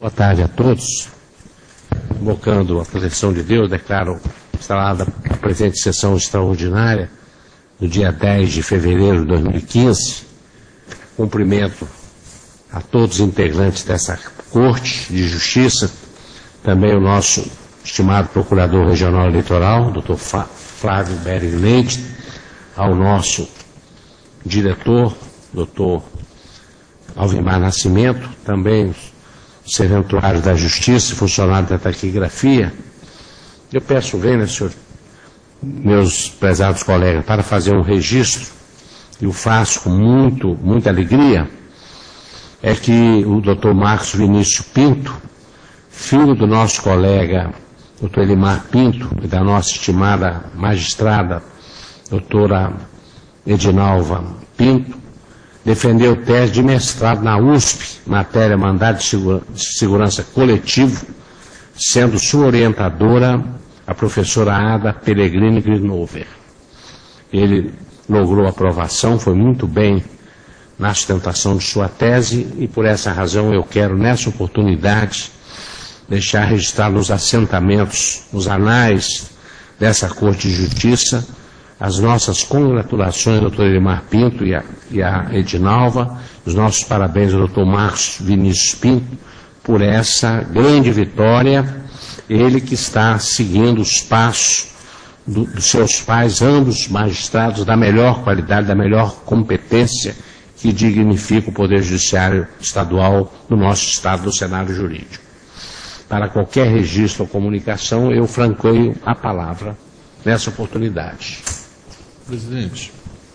Boa tarde a todos. Invocando a proteção de Deus, declaro instalada a presente sessão extraordinária do dia 10 de fevereiro de 2015. Cumprimento a todos os integrantes dessa Corte de Justiça, também o nosso estimado Procurador Regional Eleitoral, Dr. Flávio Bering Leite, ao nosso diretor, Dr. Alvimar Nascimento, também os serventuários da Justiça e funcionários da taquigrafia. Eu peço, venha, senhor, meus prezados colegas, para fazer um registro, e o faço com muita alegria, é que o Dr. Marcos Vinícius Pinto, filho do nosso colega Dr. Elimar Pinto, e da nossa estimada magistrada, doutora Edinalva Pinto, defendeu tese de mestrado na USP, matéria Mandado de Segurança Coletivo, sendo sua orientadora a professora Ada Pellegrini Grinover. Ele logrou aprovação, foi muito bem na sustentação de sua tese, e por essa razão eu quero, nessa oportunidade, deixar registrado nos assentamentos, nos anais dessa Corte de Justiça, as nossas congratulações ao Dr. Elimar Pinto e a Edinalva, os nossos parabéns ao Dr. Marcos Vinícius Pinto por essa grande vitória, ele que está seguindo os passos dos seus pais, ambos magistrados da melhor qualidade, da melhor competência, que dignifica o Poder Judiciário Estadual do nosso Estado, do cenário jurídico. Para qualquer registro ou comunicação, eu franqueio a palavra nessa oportunidade. Presidente,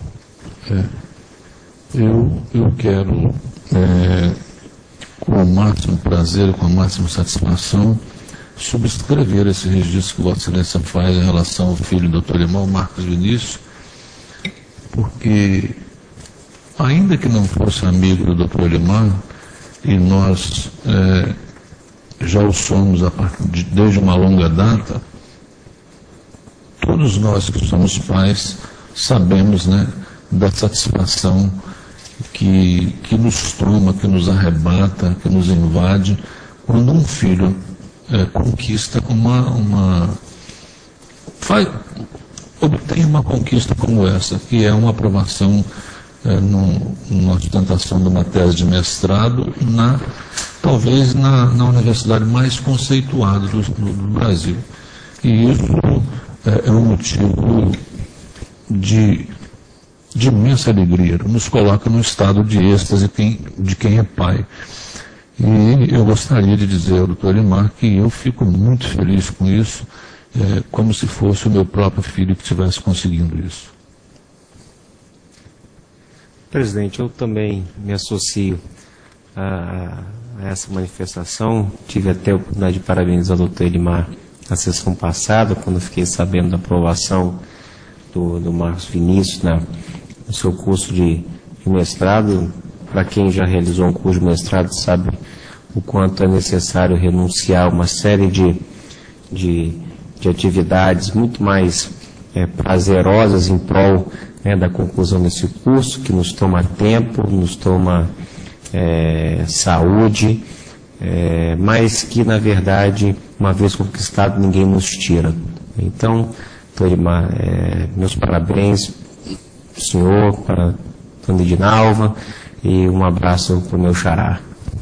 eu quero, com o máximo prazer e com a máxima satisfação, subscrever esse registro que Vossa Excelência faz em relação ao filho do Dr. Elimar, Marcos Vinícius, porque, ainda que não fosse amigo do Dr. Elimar, e nós já o somos desde uma longa data, todos nós que somos pais sabemos, né, da satisfação que nos toma, que nos arrebata, que nos invade, quando um filho conquista obtém uma conquista como essa, que é uma aprovação numa sustentação de uma tese de mestrado, talvez na universidade mais conceituada do Brasil. E isso é um motivo de imensa alegria, nos coloca num estado de êxtase de quem é pai. E eu gostaria de dizer ao Dr. Elimar que eu fico muito feliz com isso, como se fosse o meu próprio filho que estivesse conseguindo isso. Presidente, eu também me associo a essa manifestação. Tive até a oportunidade de parabenizar o Dr. Elimar na sessão passada, quando fiquei sabendo da aprovação do Marcos Vinícius no seu curso de mestrado. Para quem já realizou um curso de mestrado sabe o quanto é necessário renunciar a uma série de atividades muito mais prazerosas em prol, né, da conclusão desse curso, que nos toma tempo, nos toma saúde, mas que, na verdade, uma vez conquistado, ninguém nos tira. Então, Dr. Elimar, meus parabéns para o senhor, para a dona Edinalva, e um abraço para o meu xará.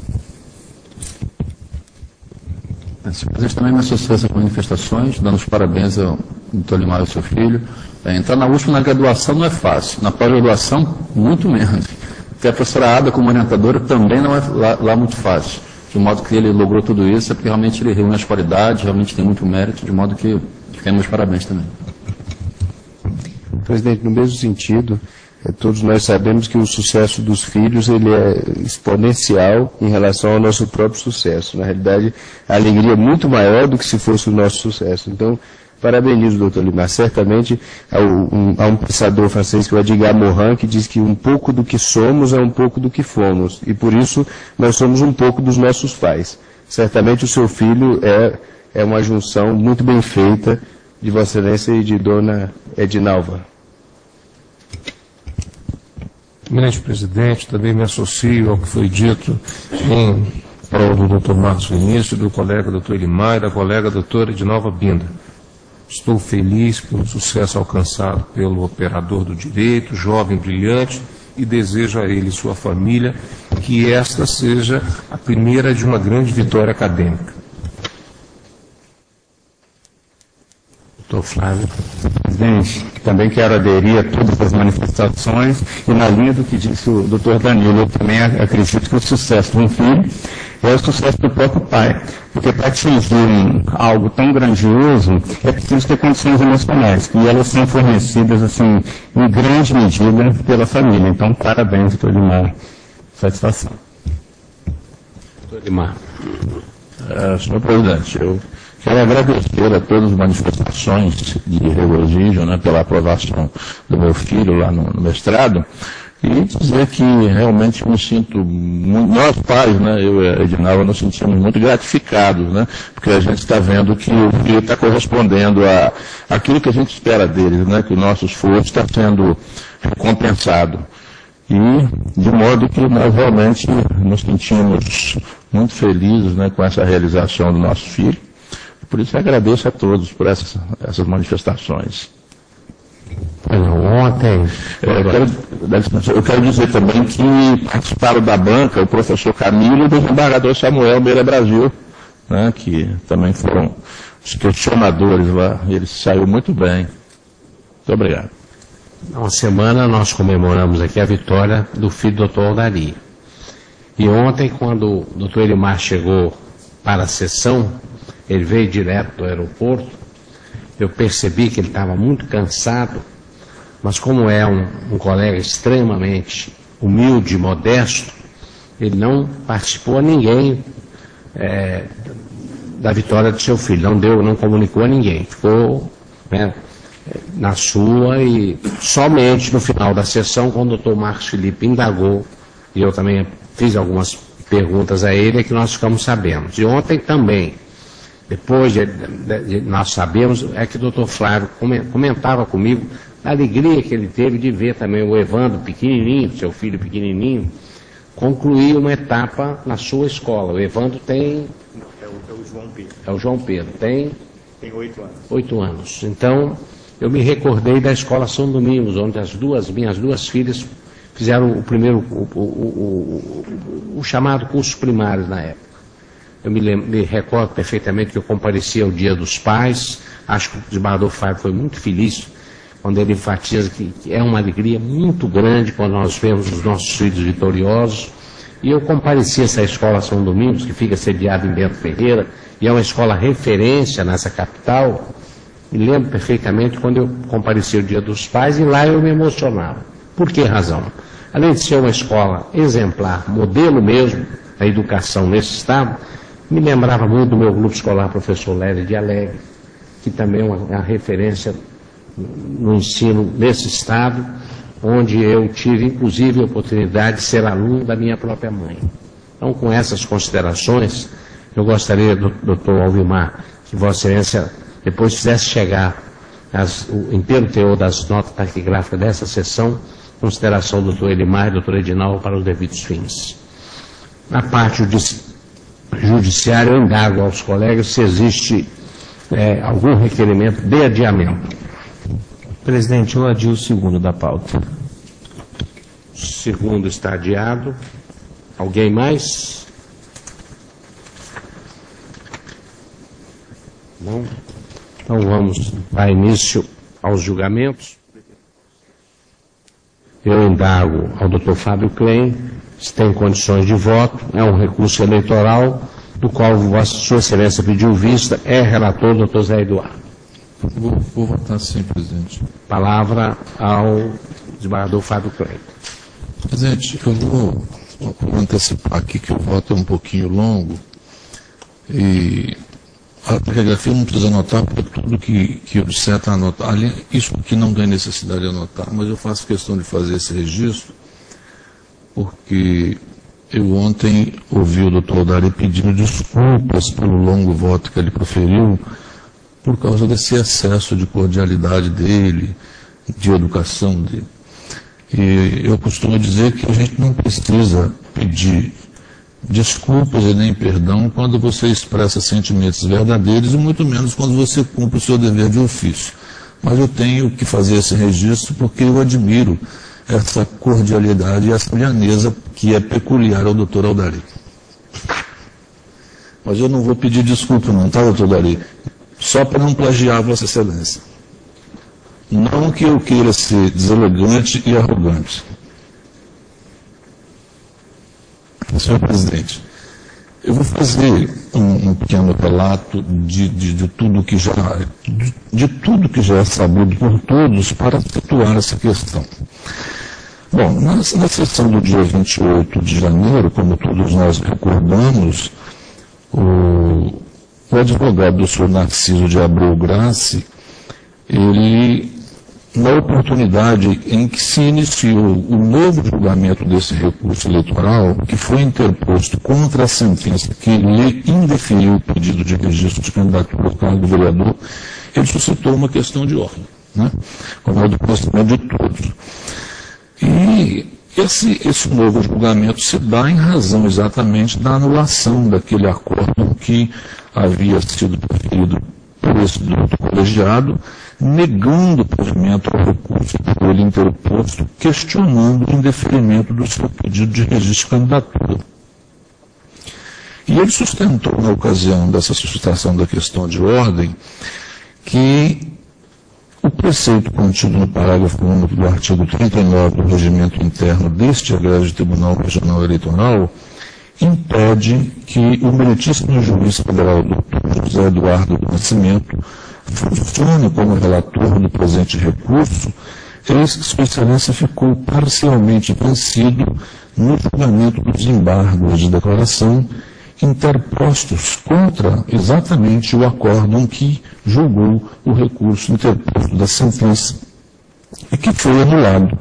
Senhor presidente, também me associo a essas manifestações, dando os parabéns ao Dr. Elimar e ao seu filho. Entrar na USP na graduação não é fácil, na pós-graduação, muito menos. Ter a professora Ada como orientadora também não é lá muito fácil. De modo que ele logrou tudo isso, é porque realmente ele reúne as qualidades, realmente tem muito mérito, de modo que fiquem meus parabéns também. Presidente, no mesmo sentido, todos nós sabemos que o sucesso dos filhos ele é exponencial em relação ao nosso próprio sucesso. Na realidade, a alegria é muito maior do que se fosse o nosso sucesso. Então, parabenizo o doutor Elimar. Certamente, há um pensador francês, que é o Edgar Morin, que diz que um pouco do que somos é um pouco do que fomos. E por isso, nós somos um pouco dos nossos pais. Certamente, o seu filho é uma junção muito bem feita de Vossa Excelência e de Dona Edinalva. Eminente presidente, também me associo ao que foi dito em prol do Dr. Marcos Vinícius, do colega Dr. Elimar e da colega doutora Edinalva Binda. Estou feliz pelo sucesso alcançado pelo operador do direito, jovem brilhante, e desejo a ele e sua família que esta seja a primeira de uma grande vitória acadêmica. Doutor Flávio. Presidente, também quero aderir a todas as manifestações e na linha do que disse o doutor Danilo, eu também acredito que o sucesso de um filho é o sucesso do próprio pai, porque para atingir algo tão grandioso é preciso ter condições emocionais, e elas são fornecidas assim, em grande medida pela família. Então, parabéns, doutor Elimar. Satisfação. Doutor Elimar. Senhor presidente, eu quero agradecer a todas as manifestações de regozijo, né, pela aprovação do meu filho lá no mestrado, e dizer que realmente me sinto, nós pais, né, eu e a Edinalva, nos sentimos muito gratificados, né, porque a gente está vendo que o filho está correspondendo àquilo que a gente espera deles, né, que o nosso esforço está sendo recompensado. E de modo que nós realmente nos sentimos muito felizes, né, com essa realização do nosso filho. Por isso eu agradeço a todos por essas manifestações. Ontem. Eu quero dizer também que participaram da banca o professor Camilo e o desembargador Samuel Meira Brasil, né, que também foram os questionadores lá. Ele saiu muito bem. Muito obrigado. Há uma semana nós comemoramos aqui a vitória do filho do Dr. Aldari. E ontem, quando o Dr. Elimar chegou para a sessão, ele veio direto do aeroporto, eu percebi que ele estava muito cansado, mas como é um colega extremamente humilde, modesto, ele não participou a ninguém da vitória do seu filho, não comunicou a ninguém, ficou, né, na sua, e somente no final da sessão, quando o Dr. Marcos Felipe indagou, e eu também fiz algumas perguntas a ele, é que nós ficamos sabendo. E ontem também, depois nós sabemos, é que o Dr. Flávio comentava comigo a alegria que ele teve de ver também o Evandro pequenininho, seu filho pequenininho, concluir uma etapa na sua escola. O Evandro tem... É o João Pedro. É o João Pedro. Tem 8 anos. 8 anos. Então, eu me recordei da Escola São Domingos, onde minhas duas filhas fizeram o primeiro, o chamado curso primário na época. Eu me recordo perfeitamente que eu compareci ao Dia dos Pais. Acho que o desembargador Fábio foi muito feliz quando ele enfatiza que é uma alegria muito grande quando nós vemos os nossos filhos vitoriosos. E eu compareci a essa Escola São Domingos, que fica sediada em Bento Ferreira, e é uma escola referência nessa capital. Me lembro perfeitamente quando eu compareci ao Dia dos Pais, e lá eu me emocionava. Por que razão? Além de ser uma escola exemplar, modelo mesmo da educação nesse estado, me lembrava muito do meu grupo escolar Professor Lério de Alegre, que também é uma referência no ensino nesse estado, onde eu tive, inclusive, a oportunidade de ser aluno da minha própria mãe. Então, com essas considerações, eu gostaria, doutor Alvimar, que Vossa Excelência depois fizesse chegar o inteiro teor das notas taquigráficas dessa sessão, consideração do doutor Elimar e do doutor Edinalva para os devidos fins. Na parte judiciária, eu indago aos colegas se existe algum requerimento de adiamento. Presidente, eu adio o segundo da pauta. O segundo está adiado. Alguém mais? Não? Então vamos dar início aos julgamentos. Eu indago ao Dr. Fábio Klein se tem condições de voto. É um recurso eleitoral do qual Sua Excelência pediu vista. É relator o Dr. Zé Eduardo. Vou votar sim, presidente. Palavra ao desembargador Fábio Klein. Presidente, eu vou antecipar aqui que o voto é um pouquinho longo e a taquigrafia não precisa anotar, porque tudo que eu disser está anotado. Ali, isso aqui não tem necessidade de anotar, mas eu faço questão de fazer esse registro, porque eu ontem ouvi o doutor Aldari pedindo desculpas pelo longo voto que ele proferiu, por causa desse excesso de cordialidade dele, de educação dele. E eu costumo dizer que a gente não precisa pedir desculpas e nem perdão quando você expressa sentimentos verdadeiros e muito menos quando você cumpre o seu dever de ofício. Mas eu tenho que fazer esse registro porque eu admiro essa cordialidade e essa lhaneza que é peculiar ao doutor Aldari. Mas eu não vou pedir desculpa não, tá, doutor Aldari? Só para não plagiar Vossa Excelência. Não que eu queira ser deselegante e arrogante. Senhor presidente, eu vou fazer um pequeno relato de tudo que já é sabido por todos para situar essa questão. Bom, na sessão do dia 28 de janeiro, como todos nós recordamos, o advogado do senhor Narciso de Abreu Grassi, ele, na oportunidade em que se iniciou o novo julgamento desse recurso eleitoral, que foi interposto contra a sentença que lhe indeferiu o pedido de registro de candidatura ao cargo de vereador, ele suscitou uma questão de ordem, né? Como é do conhecimento de todos. E esse novo julgamento se dá em razão exatamente da anulação daquele acordo que havia sido proferido por esse doutor colegiado, negando o provimento ao recurso por ele interposto, questionando o indeferimento do seu pedido de registro de candidatura. E ele sustentou, na ocasião dessa suscitação da questão de ordem, que o preceito contido no parágrafo único do artigo 39 do regimento interno deste egrégio Tribunal Regional Eleitoral impede que o meritíssimo juiz federal Dr. José Eduardo do Nascimento funcione como relator do presente recurso, eis que Sua Excelência ficou parcialmente vencido no julgamento dos embargos de declaração interpostos contra exatamente o acórdão que julgou o recurso interposto da sentença e que foi anulado.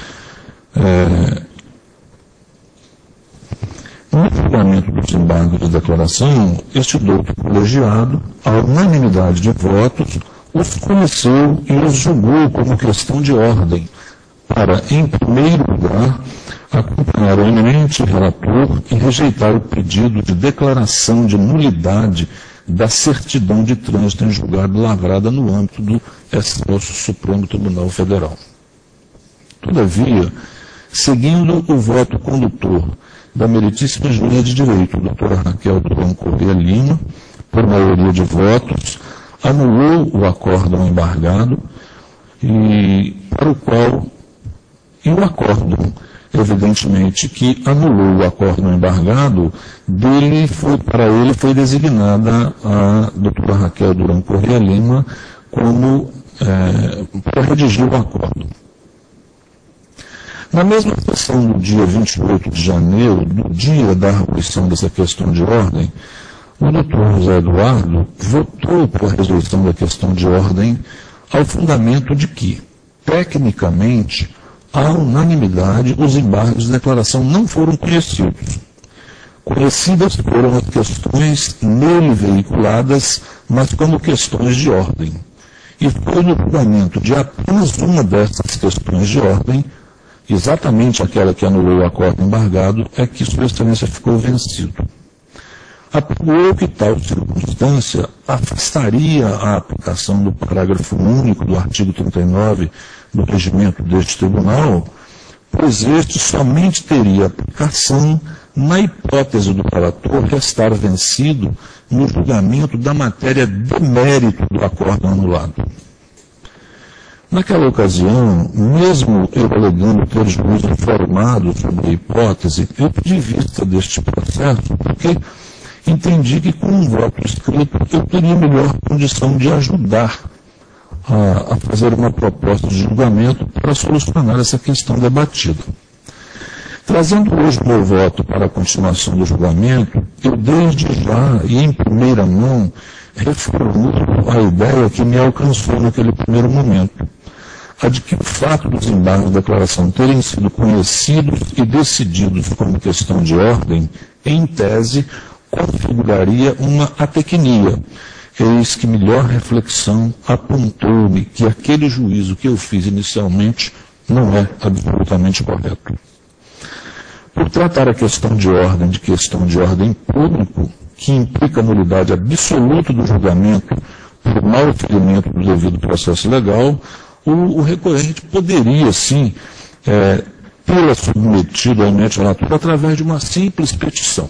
No julgamento dos embargos de declaração, este doutor colegiado, à unanimidade de votos, os conheceu e os julgou como questão de ordem, para, em primeiro lugar, acompanhar o eminente relator e rejeitar o pedido de declaração de nulidade da certidão de trânsito em julgado lavrada no âmbito do excelso Supremo Tribunal Federal. Todavia, seguindo o voto condutor da meritíssima juíza de direito, doutora Raquel Durão Corrêa Lima, por maioria de votos, anulou o acórdão embargado e o acórdão, evidentemente, que anulou o acórdão embargado, para ele foi designada a doutora Raquel Durão Corrêa Lima para redigir o acórdão. Na mesma sessão do dia 28 de janeiro, do dia da arguição dessa questão de ordem, o doutor José Eduardo votou por resolução da questão de ordem ao fundamento de que, tecnicamente, à unanimidade, os embargos de declaração não foram conhecidos. Conhecidas foram as questões nele veiculadas, mas como questões de ordem. E foi no julgamento de apenas uma dessas questões de ordem, exatamente aquela que anulou o acordo embargado, é que Sua Excelência ficou vencido. Apurou que tal circunstância afastaria a aplicação do parágrafo único do artigo 39 do regimento deste tribunal, pois este somente teria aplicação na hipótese do relator restar vencido no julgamento da matéria de mérito do acordo anulado. Naquela ocasião, mesmo eu alegando ter juízo informado sobre a hipótese, eu pedi vista deste processo porque entendi que com um voto escrito eu teria melhor condição de ajudar a fazer uma proposta de julgamento para solucionar essa questão debatida. Trazendo hoje o meu voto para a continuação do julgamento, eu desde já e em primeira mão reformulo a ideia que me alcançou naquele primeiro momento, a de que o fato dos embargos de declaração terem sido conhecidos e decididos como questão de ordem, em tese, configuraria uma atecnia. Eis que melhor reflexão apontou-me que aquele juízo que eu fiz inicialmente não é absolutamente correto. por tratar a questão de ordem de questão de ordem público, que implica a nulidade absoluta do julgamento por mau ferimento do devido processo legal, o recorrente poderia, sim, tê-la submetido ao ente relator através de uma simples petição.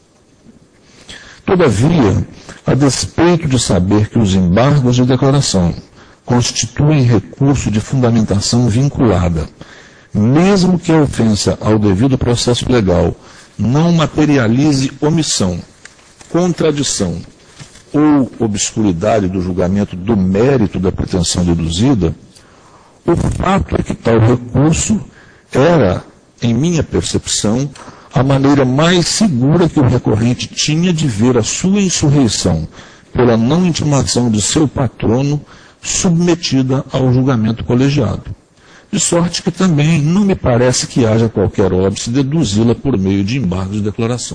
Todavia, a despeito de saber que os embargos de declaração constituem recurso de fundamentação vinculada, mesmo que a ofensa ao devido processo legal não materialize omissão, contradição ou obscuridade do julgamento do mérito da pretensão deduzida, o fato é que tal recurso era, em minha percepção, a maneira mais segura que o recorrente tinha de ver a sua insurreição pela não intimação de seu patrono submetida ao julgamento colegiado. De sorte que também não me parece que haja qualquer óbice deduzi-la por meio de embargo de declaração.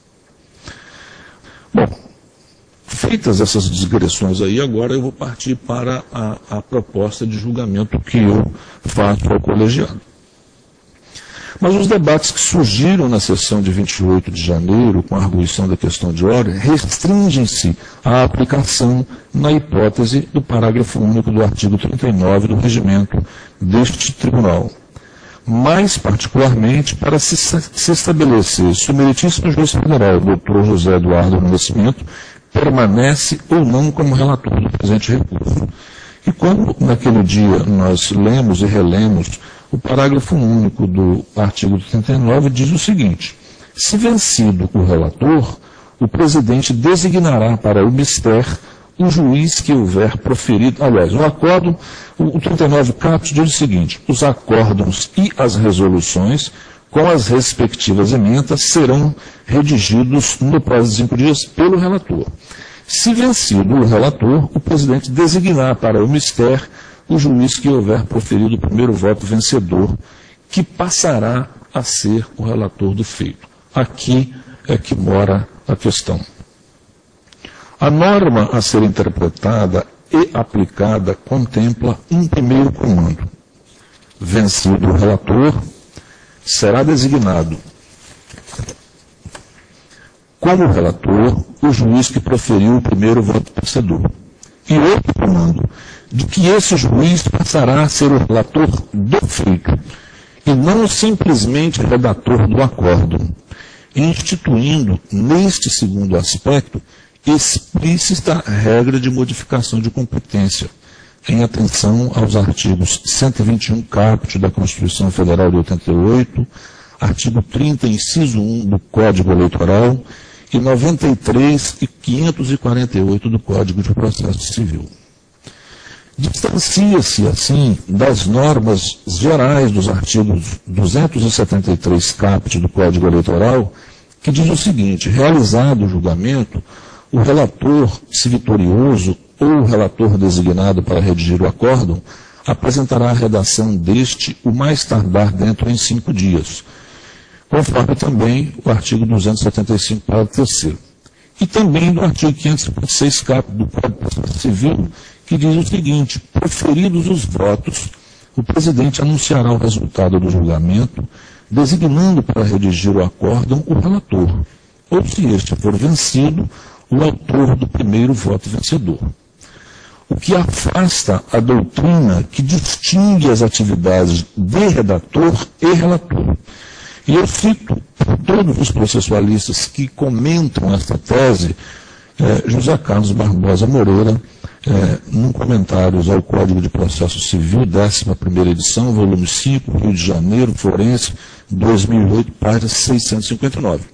Bom, feitas essas digressões aí, agora eu vou partir para a proposta de julgamento que eu faço ao colegiado. Mas os debates que surgiram na sessão de 28 de janeiro, com a arguição da questão de ordem, restringem-se à aplicação na hipótese do parágrafo único do artigo 39 do regimento deste tribunal. Mais particularmente para se estabelecer se o meritíssimo juiz federal, Dr. José Eduardo Nascimento, permanece ou não como relator do presente recurso. E como naquele dia nós lemos e relemos o parágrafo único do artigo 39 diz o seguinte: se vencido o relator, o presidente designará para o mister o juiz que houver proferido. Aliás, o acórdão, o 39 caput diz o seguinte: os acórdãos e as resoluções, com as respectivas emendas, serão redigidos no prazo de 5 dias pelo relator. Se vencido o relator, o presidente designar para o mister o juiz que houver proferido o primeiro voto vencedor, que passará a ser o relator do feito. Aqui é que mora a questão. A norma a ser interpretada e aplicada contempla um primeiro comando. Vencido o relator, será designado como relator o juiz que proferiu o primeiro voto vencedor. E outro comando, de que esse juiz passará a ser o relator do feito, e não simplesmente redator do acórdão, instituindo, neste segundo aspecto, explícita regra de modificação de competência, em atenção aos artigos 121 caput da Constituição Federal de 88, artigo 30, inciso 1 do Código Eleitoral, e 93 e 548 do Código de Processo Civil. Distancia-se, assim, das normas gerais dos artigos 273 caput do Código Eleitoral, que diz o seguinte: realizado o julgamento, o relator, se vitorioso, ou o relator designado para redigir o acórdão, apresentará a redação deste o mais tardar dentro em 5 dias, conforme também o artigo 275, parágrafo 3º. E também do artigo 556 caput do Código de Processo Civil, que diz o seguinte: proferidos os votos, o presidente anunciará o resultado do julgamento, designando para redigir o acórdão o relator, ou, se este for vencido, o autor do primeiro voto vencedor. O que afasta a doutrina que distingue as atividades de redator e relator. E eu cito todos os processualistas que comentam esta tese, José Carlos Barbosa Moreira, num comentários ao Código de Processo Civil, 11ª edição, volume 5, Rio de Janeiro, Forense, 2008, página 659.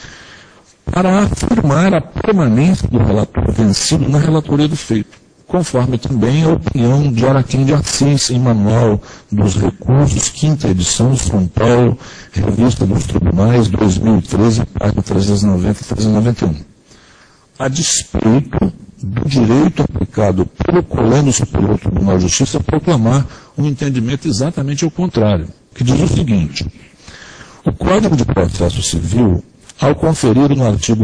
Para afirmar a permanência do relator vencido na relatoria do feito, conforme também a opinião de Araquém de Assis, em Manual dos Recursos, 5ª edição, São Paulo, Revista dos Tribunais, 2013, página 390 e 391. A despeito do direito aplicado pelo Colégio Superior Tribunal de Justiça proclamar um entendimento exatamente ao contrário, que diz o seguinte: o Código de Processo Civil, ao conferir no artigo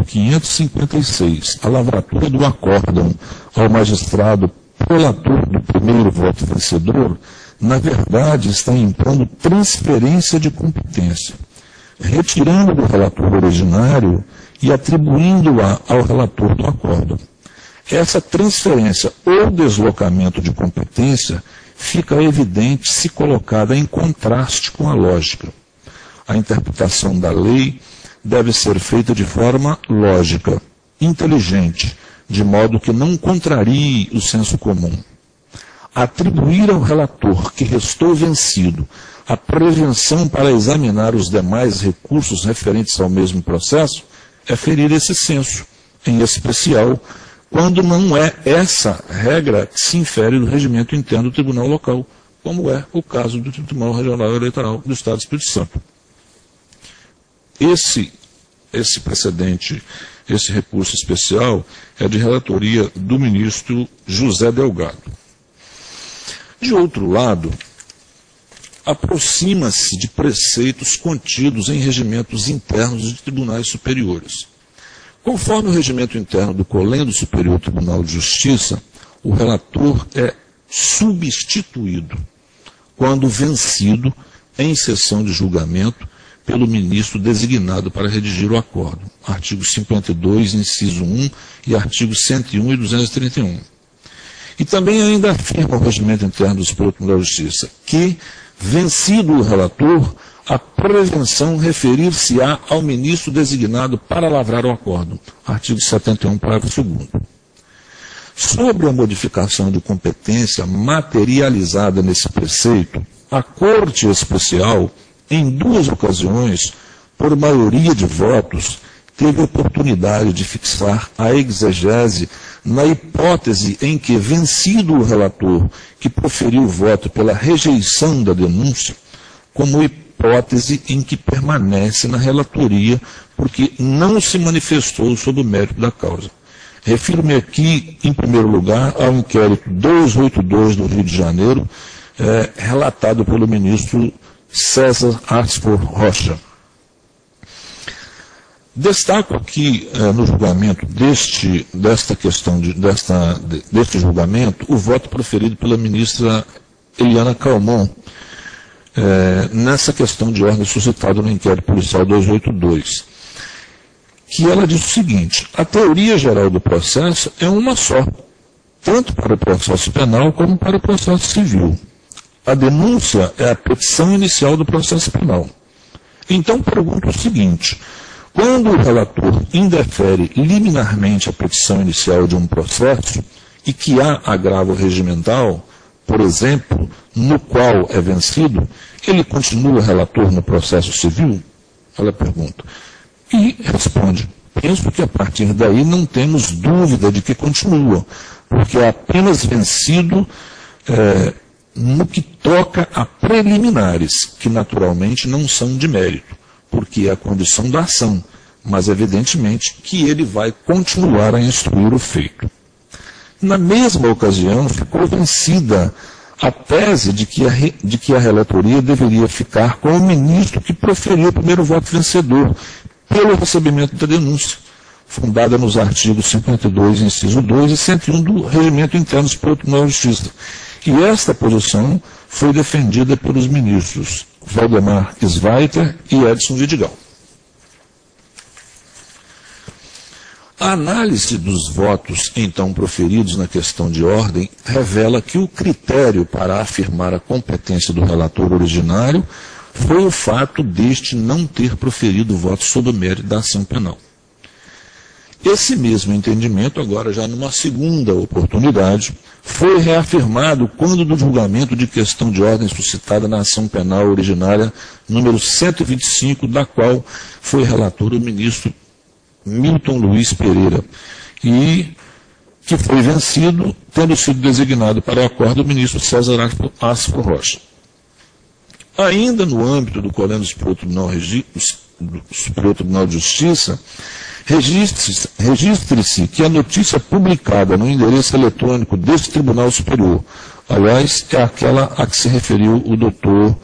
556 a lavratura do acórdão ao magistrado prolator do primeiro voto vencedor, na verdade está impondo transferência de competência, retirando do relator originário e atribuindo-a ao relator do acórdão. Essa transferência ou deslocamento de competência fica evidente se colocada em contraste com a lógica. A interpretação da lei deve ser feita de forma lógica, inteligente, de modo que não contrarie o senso comum. Atribuir ao relator que restou vencido a prevenção para examinar os demais recursos referentes ao mesmo processo é ferir esse senso, em especial quando não é essa regra que se infere do regimento interno do Tribunal Local, como é o caso do Tribunal Regional Eleitoral do Estado do Espírito Santo. Esse precedente, esse recurso especial, é de relatoria do ministro José Delgado. De outro lado, aproxima-se de preceitos contidos em regimentos internos de tribunais superiores. Conforme o regimento interno do Colégio Superior Tribunal de Justiça, o relator é substituído quando vencido em sessão de julgamento pelo ministro designado para redigir o acórdão. Artigo 52, inciso 1 e artigo 101 e 231. E também ainda afirma o regimento interno do Superior Tribunal de Justiça que, vencido o relator, a prevenção referir-se-á ao ministro designado para lavrar o acórdão. Artigo 71, parágrafo 2º. Sobre a modificação de competência materializada nesse preceito, a Corte Especial, em 2 ocasiões, por maioria de votos, teve oportunidade de fixar a exegese na hipótese em que, vencido o relator que proferiu o voto pela rejeição da denúncia, como hipótese em que permanece na relatoria porque não se manifestou sob o mérito da causa. Refiro-me aqui, em primeiro lugar, ao inquérito 282 do Rio de Janeiro, relatado pelo ministro César Aspor Rocha. Destaco aqui, no julgamento deste julgamento, o voto proferido pela ministra Eliana Calmon, nessa questão de ordem suscitada no inquérito policial 282, que ela diz o seguinte: a teoria geral do processo é uma só, tanto para o processo penal como para o processo civil. A denúncia é a petição inicial do processo penal. Então pergunto o seguinte: quando o relator indefere liminarmente a petição inicial de um processo e que há agravo regimental, por exemplo, no qual é vencido, ele continua relator no processo civil? Ela pergunta. E responde: penso que a partir daí não temos dúvida de que continua, porque é apenas vencido no que toca a preliminares, que naturalmente não são de mérito, porque é a condição da ação, mas evidentemente que ele vai continuar a instruir o feito. Na mesma ocasião, ficou vencida a tese de que a relatoria deveria ficar com o ministro que proferiu o primeiro voto vencedor, pelo recebimento da denúncia, fundada nos artigos 52, inciso 2 e 101 do Regimento Interno do Superior Tribunal de Justiça. E esta posição foi defendida pelos ministros Valdemar Sveiter e Edson Vidigal. A análise dos votos então proferidos na questão de ordem revela que o critério para afirmar a competência do relator originário foi o fato deste não ter proferido voto sob o mérito da ação penal. Esse mesmo entendimento, agora já numa segunda oportunidade, foi reafirmado quando do julgamento de questão de ordem suscitada na ação penal originária número 125, da qual foi relator o ministro Milton Luiz Pereira, e que foi vencido, tendo sido designado para o acordo o ministro César Aspor Rocha. Ainda no âmbito do Colégio Superior Tribunal de Justiça, registre-se que a notícia publicada no endereço eletrônico deste Tribunal Superior, aliás, é aquela a que se referiu o doutor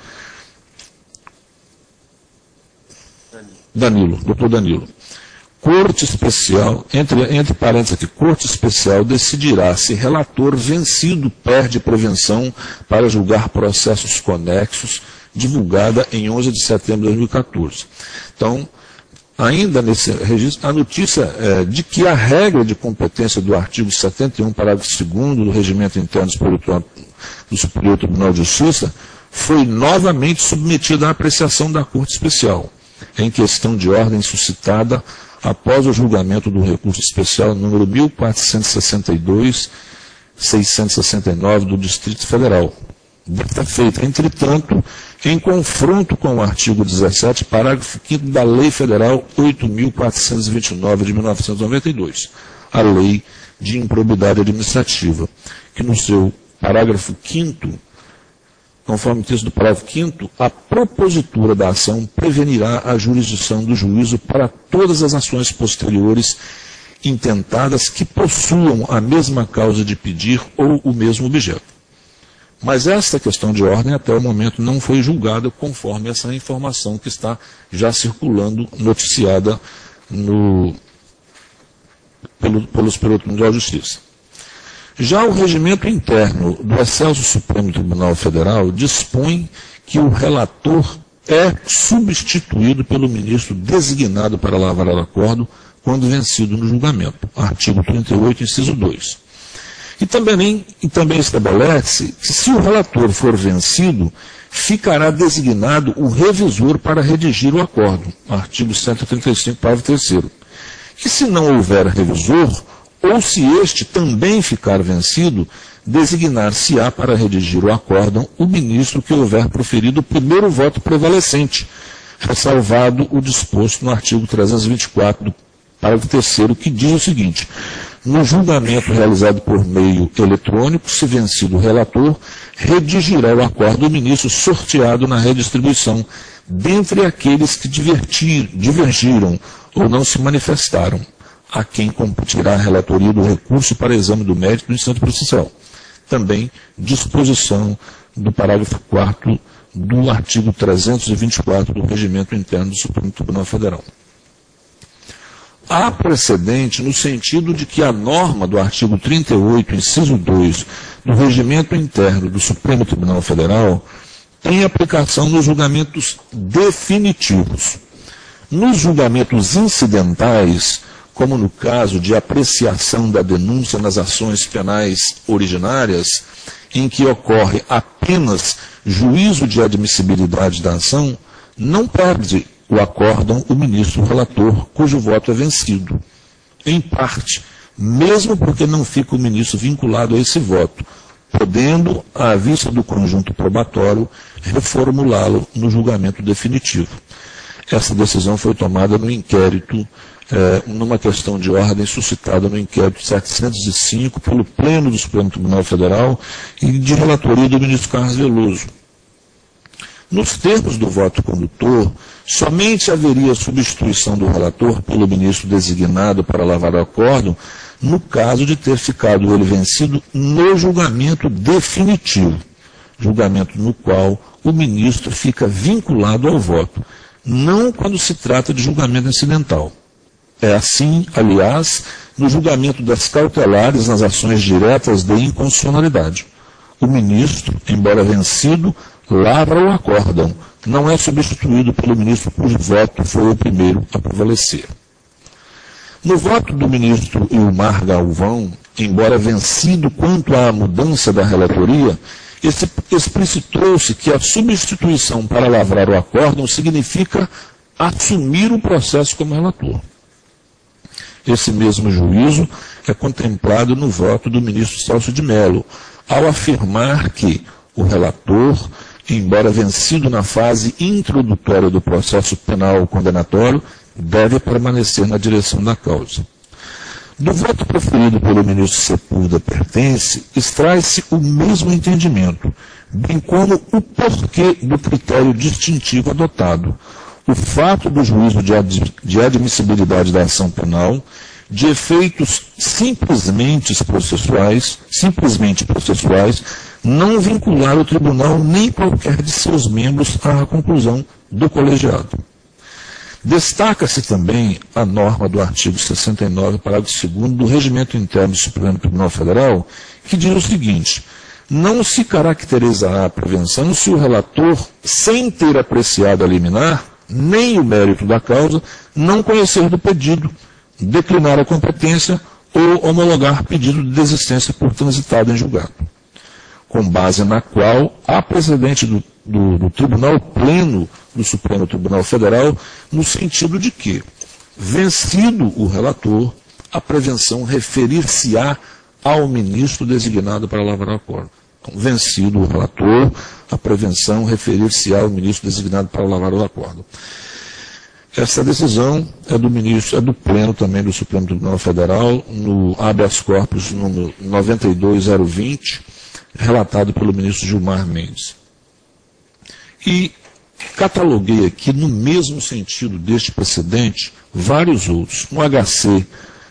Danilo. Corte Especial, entre parênteses aqui, Corte Especial decidirá se relator vencido perde prevenção para julgar processos conexos divulgada em 11 de setembro de 2014. Então, ainda nesse registro, a notícia é de que a regra de competência do artigo 71, parágrafo 2º do Regimento Interno do Superior Tribunal de Justiça foi novamente submetida à apreciação da Corte Especial, em questão de ordem suscitada após o julgamento do recurso especial número 1462-669 do Distrito Federal. Desta feita, entretanto, em confronto com o artigo 17, parágrafo 5º da Lei Federal 8.429 de 1992, a Lei de Improbidade Administrativa, que no seu parágrafo 5º, conforme o texto do parágrafo 5º, a propositura da ação prevenirá a jurisdição do juízo para todas as ações posteriores intentadas que possuam a mesma causa de pedir ou o mesmo objeto. Mas esta questão de ordem, até o momento, não foi julgada conforme essa informação que está já circulando, noticiada pelo Superior Tribunal de Justiça. Já o regimento interno do Excelso Supremo Tribunal Federal dispõe que o relator é substituído pelo ministro designado para lavrar o acordo quando vencido no julgamento. Artigo 38, inciso 2. E também estabelece que, se o relator for vencido, ficará designado o revisor para redigir o acordo. Artigo 135, parágrafo 3º. Que, se não houver revisor, ou se este também ficar vencido, designar-se-á para redigir o acórdão o ministro que houver proferido o primeiro voto prevalecente, ressalvado o disposto no artigo 324 do parágrafo 3º, que diz o seguinte: no julgamento realizado por meio eletrônico, se vencido o relator, redigirá o acórdão o ministro sorteado na redistribuição, dentre aqueles que divergiram ou não se manifestaram, a quem computirá a relatoria do recurso para exame do mérito do instante processual. Também disposição do parágrafo 4º do artigo 324 do Regimento Interno do Supremo Tribunal Federal. Há precedente no sentido de que a norma do artigo 38, inciso 2, do Regimento Interno do Supremo Tribunal Federal tem aplicação nos julgamentos definitivos. Nos julgamentos incidentais, como no caso de apreciação da denúncia nas ações penais originárias, em que ocorre apenas juízo de admissibilidade da ação, não perde o acórdão o ministro relator, cujo voto é vencido. Em parte, mesmo porque não fica o ministro vinculado a esse voto, podendo, à vista do conjunto probatório, reformulá-lo no julgamento definitivo. Essa decisão foi tomada no inquérito, numa questão de ordem suscitada no inquérito 705 pelo Pleno do Supremo Tribunal Federal e de relatoria do ministro Carlos Veloso. Nos termos do voto condutor, somente haveria substituição do relator pelo ministro designado para lavrar o acórdão no caso de ter ficado ele vencido no julgamento definitivo, julgamento no qual o ministro fica vinculado ao voto, não quando se trata de julgamento incidental. É assim, aliás, no julgamento das cautelares nas ações diretas de inconstitucionalidade. O ministro, embora vencido, lavra o acórdão, não é substituído pelo ministro cujo voto foi o primeiro a prevalecer. No voto do ministro Ilmar Galvão, embora vencido quanto à mudança da relatoria, explicitou-se que a substituição para lavrar o acórdão significa assumir o processo como relator. Esse mesmo juízo é contemplado no voto do ministro Celso de Mello, ao afirmar que o relator, embora vencido na fase introdutória do processo penal condenatório, deve permanecer na direção da causa. Do voto proferido pelo ministro Sepúlveda Pertence, extrai-se o mesmo entendimento, bem como o porquê do critério distintivo adotado, o fato do juízo de admissibilidade da ação penal, de efeitos simplesmente processuais, não vincular o tribunal nem qualquer de seus membros à conclusão do colegiado. Destaca-se também a norma do artigo 69, parágrafo 2º do Regimento Interno do Supremo Tribunal Federal, que diz o seguinte: não se caracterizará a prevenção se o relator, sem ter apreciado a liminar, nem o mérito da causa, não conhecer do pedido, declinar a competência ou homologar pedido de desistência por transitado em julgado, com base na qual há precedente do Tribunal Pleno do Supremo Tribunal Federal, no sentido de que, vencido o relator, a prevenção referir-se-á ao ministro designado para lavrar o acordo. Então, vencido o relator, a prevenção referir-se-á ao ministro designado para lavrar o acordo. Essa decisão é do ministro, é do Pleno também do Supremo Tribunal Federal, no habeas corpus número 92020, relatado pelo ministro Gilmar Mendes. E cataloguei aqui, no mesmo sentido deste precedente, vários outros. No HC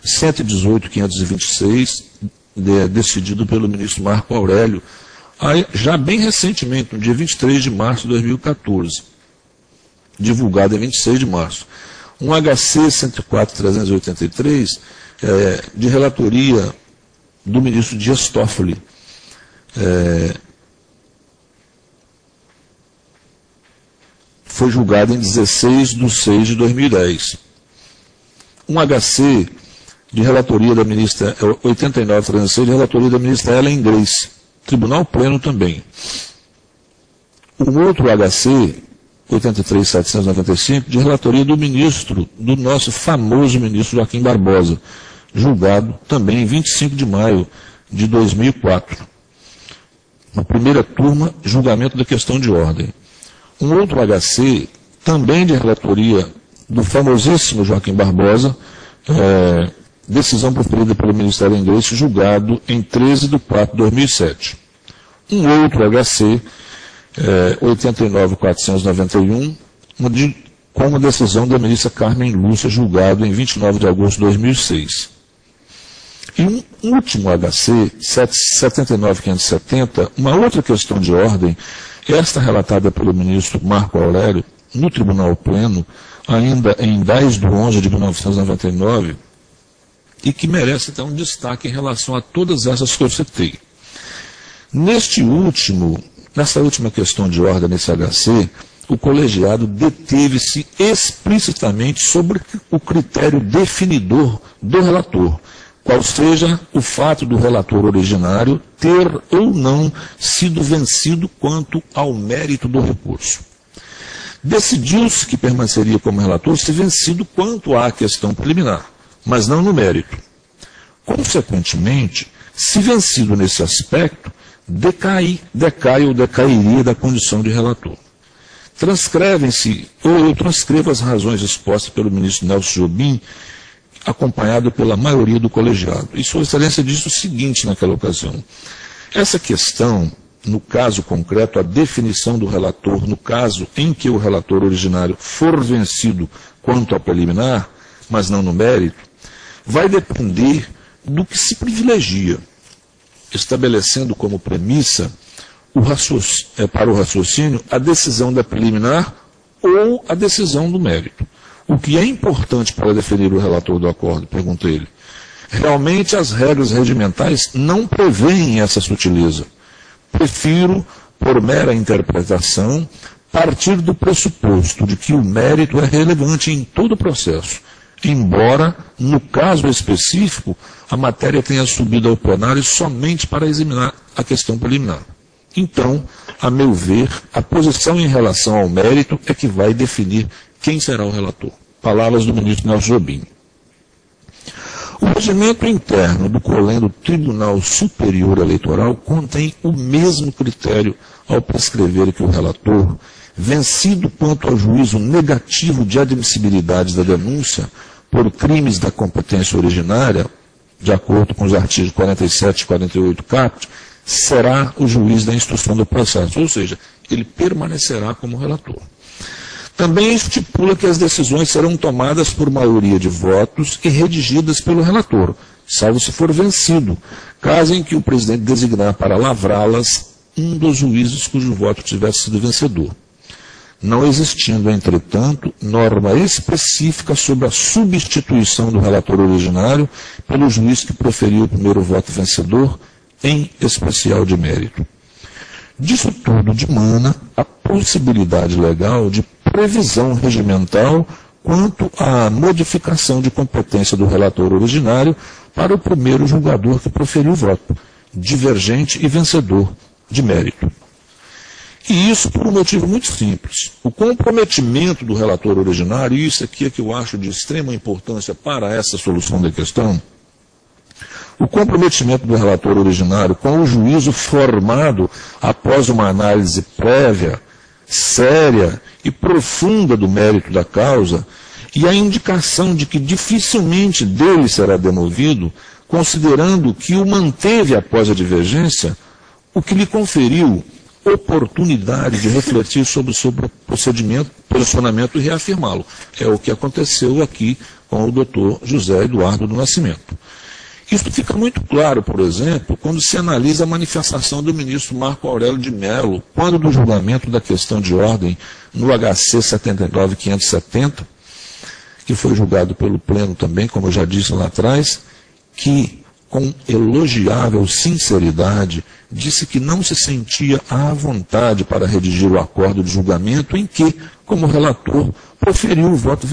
118.526, decidido pelo ministro Marco Aurélio, já bem recentemente, no dia 23 de março de 2014, divulgado em 26 de março. Um HC 104.383, de relatoria do ministro Dias Toffoli, foi julgado em 16 de 6 de 2010. Um HC de relatoria da ministra 89.306, de relatoria da ministra Ellen Grace, Tribunal Pleno também. Um outro HC 83.795, de relatoria do ministro, do nosso famoso ministro Joaquim Barbosa, julgado também em 25 de maio de 2004. Na primeira turma, julgamento da questão de ordem. Um outro HC, também de relatoria do famosíssimo Joaquim Barbosa, decisão proferida pelo Ministério Inglês, julgado em 13 de 4 de 2007. Um outro HC, 89.491, com uma decisão da ministra Carmen Lúcia, julgado em 29 de agosto de 2006. E um último HC, 79.570, uma outra questão de ordem, esta relatada pelo ministro Marco Aurélio, no Tribunal Pleno, ainda em 10 de 11 de 1999, e que merece então um destaque em relação a todas essas que eu citei. Nessa última questão de ordem, nesse HC, o colegiado deteve-se explicitamente sobre o critério definidor do relator, qual seja o fato do relator originário ter ou não sido vencido quanto ao mérito do recurso. Decidiu-se que permaneceria como relator se vencido quanto à questão preliminar, mas não no mérito. Consequentemente, se vencido nesse aspecto, decai ou decairia da condição de relator. Transcrevem-se, ou eu transcrevo as razões expostas pelo ministro Nelson Jobim, acompanhado pela maioria do colegiado. E Sua Excelência disse o seguinte naquela ocasião: essa questão, no caso concreto, a definição do relator, no caso em que o relator originário for vencido quanto ao preliminar, mas não no mérito, vai depender do que se privilegia, estabelecendo como premissa para o raciocínio a decisão da preliminar ou a decisão do mérito. O que é importante para definir o relator do acordo? Pergunta ele. Realmente as regras regimentais não prevêem essa sutileza. Prefiro, por mera interpretação, partir do pressuposto de que o mérito é relevante em todo o processo, embora, no caso específico, a matéria tenha subido ao plenário somente para examinar a questão preliminar. Então, a meu ver, a posição em relação ao mérito é que vai definir quem será o relator. Palavras do ministro Nelson Jobim. O regimento interno do COLEN do Tribunal Superior Eleitoral contém o mesmo critério ao prescrever que o relator, vencido quanto ao juízo negativo de admissibilidade da denúncia por crimes da competência originária, de acordo com os artigos 47 e 48 caput, será o juiz da instrução do processo, ou seja, ele permanecerá como relator. Também estipula que as decisões serão tomadas por maioria de votos e redigidas pelo relator, salvo se for vencido, caso em que o presidente designar para lavrá-las um dos juízes cujo voto tivesse sido vencedor. Não existindo, entretanto, norma específica sobre a substituição do relator originário pelo juiz que proferiu o primeiro voto vencedor, em especial de mérito. Disso tudo dimana a possibilidade legal de previsão regimental quanto à modificação de competência do relator originário para o primeiro julgador que proferiu o voto, divergente e vencedor de mérito. E isso por um motivo muito simples. O comprometimento do relator originário, e isso aqui é que eu acho de extrema importância para essa solução da questão, o comprometimento do relator originário com o juízo formado após uma análise prévia, séria e profunda do mérito da causa e a indicação de que dificilmente dele será demovido, considerando que o manteve após a divergência, o que lhe conferiu oportunidade de refletir sobre o seu procedimento, posicionamento e reafirmá-lo. É o que aconteceu aqui com o doutor José Eduardo do Nascimento. Isso fica muito claro, por exemplo, quando se analisa a manifestação do ministro Marco Aurélio de Mello, quando do julgamento da questão de ordem no HC 79.570, que foi julgado pelo Pleno também, como eu já disse lá atrás, que, com elogiável sinceridade, disse que não se sentia à vontade para redigir o acordo de julgamento em que, como relator, proferiu o voto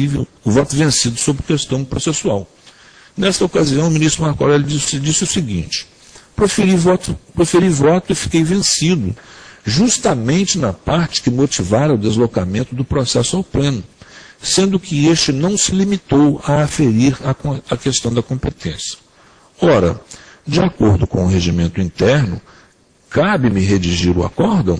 vencido sobre questão processual. Nesta ocasião, o ministro Marco Aurélio disse o seguinte: proferi voto e fiquei vencido, justamente na parte que motivara o deslocamento do processo ao Pleno, sendo que este não se limitou a aferir a questão da competência. Ora, de acordo com o regimento interno, cabe-me redigir o acórdão?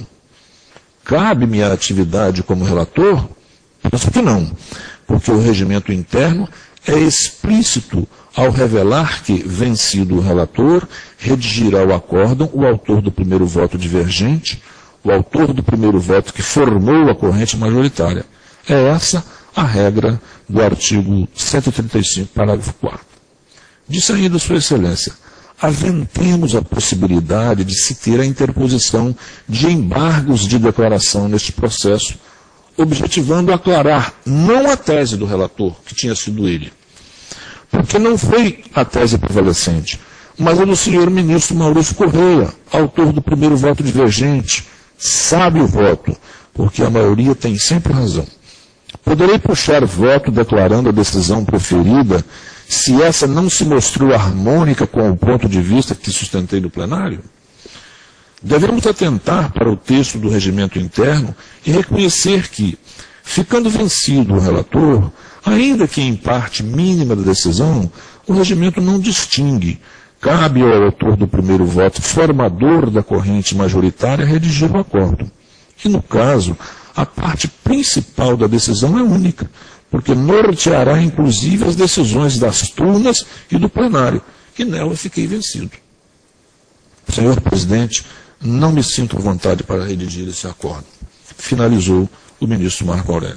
Cabe-me a atividade como relator? Penso que não, porque o regimento interno é explícito ao revelar que, vencido o relator, redigirá o acórdão o autor do primeiro voto divergente, o autor do primeiro voto que formou a corrente majoritária. É essa a regra do artigo 135, parágrafo 4º. Disse ainda Sua Excelência: aventemos a possibilidade de se ter a interposição de embargos de declaração neste processo, objetivando aclarar não a tese do relator, que tinha sido ele, porque não foi a tese prevalecente, mas a do senhor ministro Maurício Correia, autor do primeiro voto divergente. Sabe o voto, porque a maioria tem sempre razão. Poderei puxar voto declarando a decisão proferida se essa não se mostrou harmônica com o ponto de vista que sustentei no plenário? Devemos atentar para o texto do regimento interno e reconhecer que, ficando vencido o relator, ainda que em parte mínima da decisão, o regimento não distingue. Cabe ao autor do primeiro voto, formador da corrente majoritária, redigir o acordo. E, no caso, a parte principal da decisão é única, porque norteará inclusive as decisões das turnas e do plenário, e nela fiquei vencido. Senhor presidente, não me sinto à vontade para redigir esse acordo. Finalizou o ministro Marco Aurélio.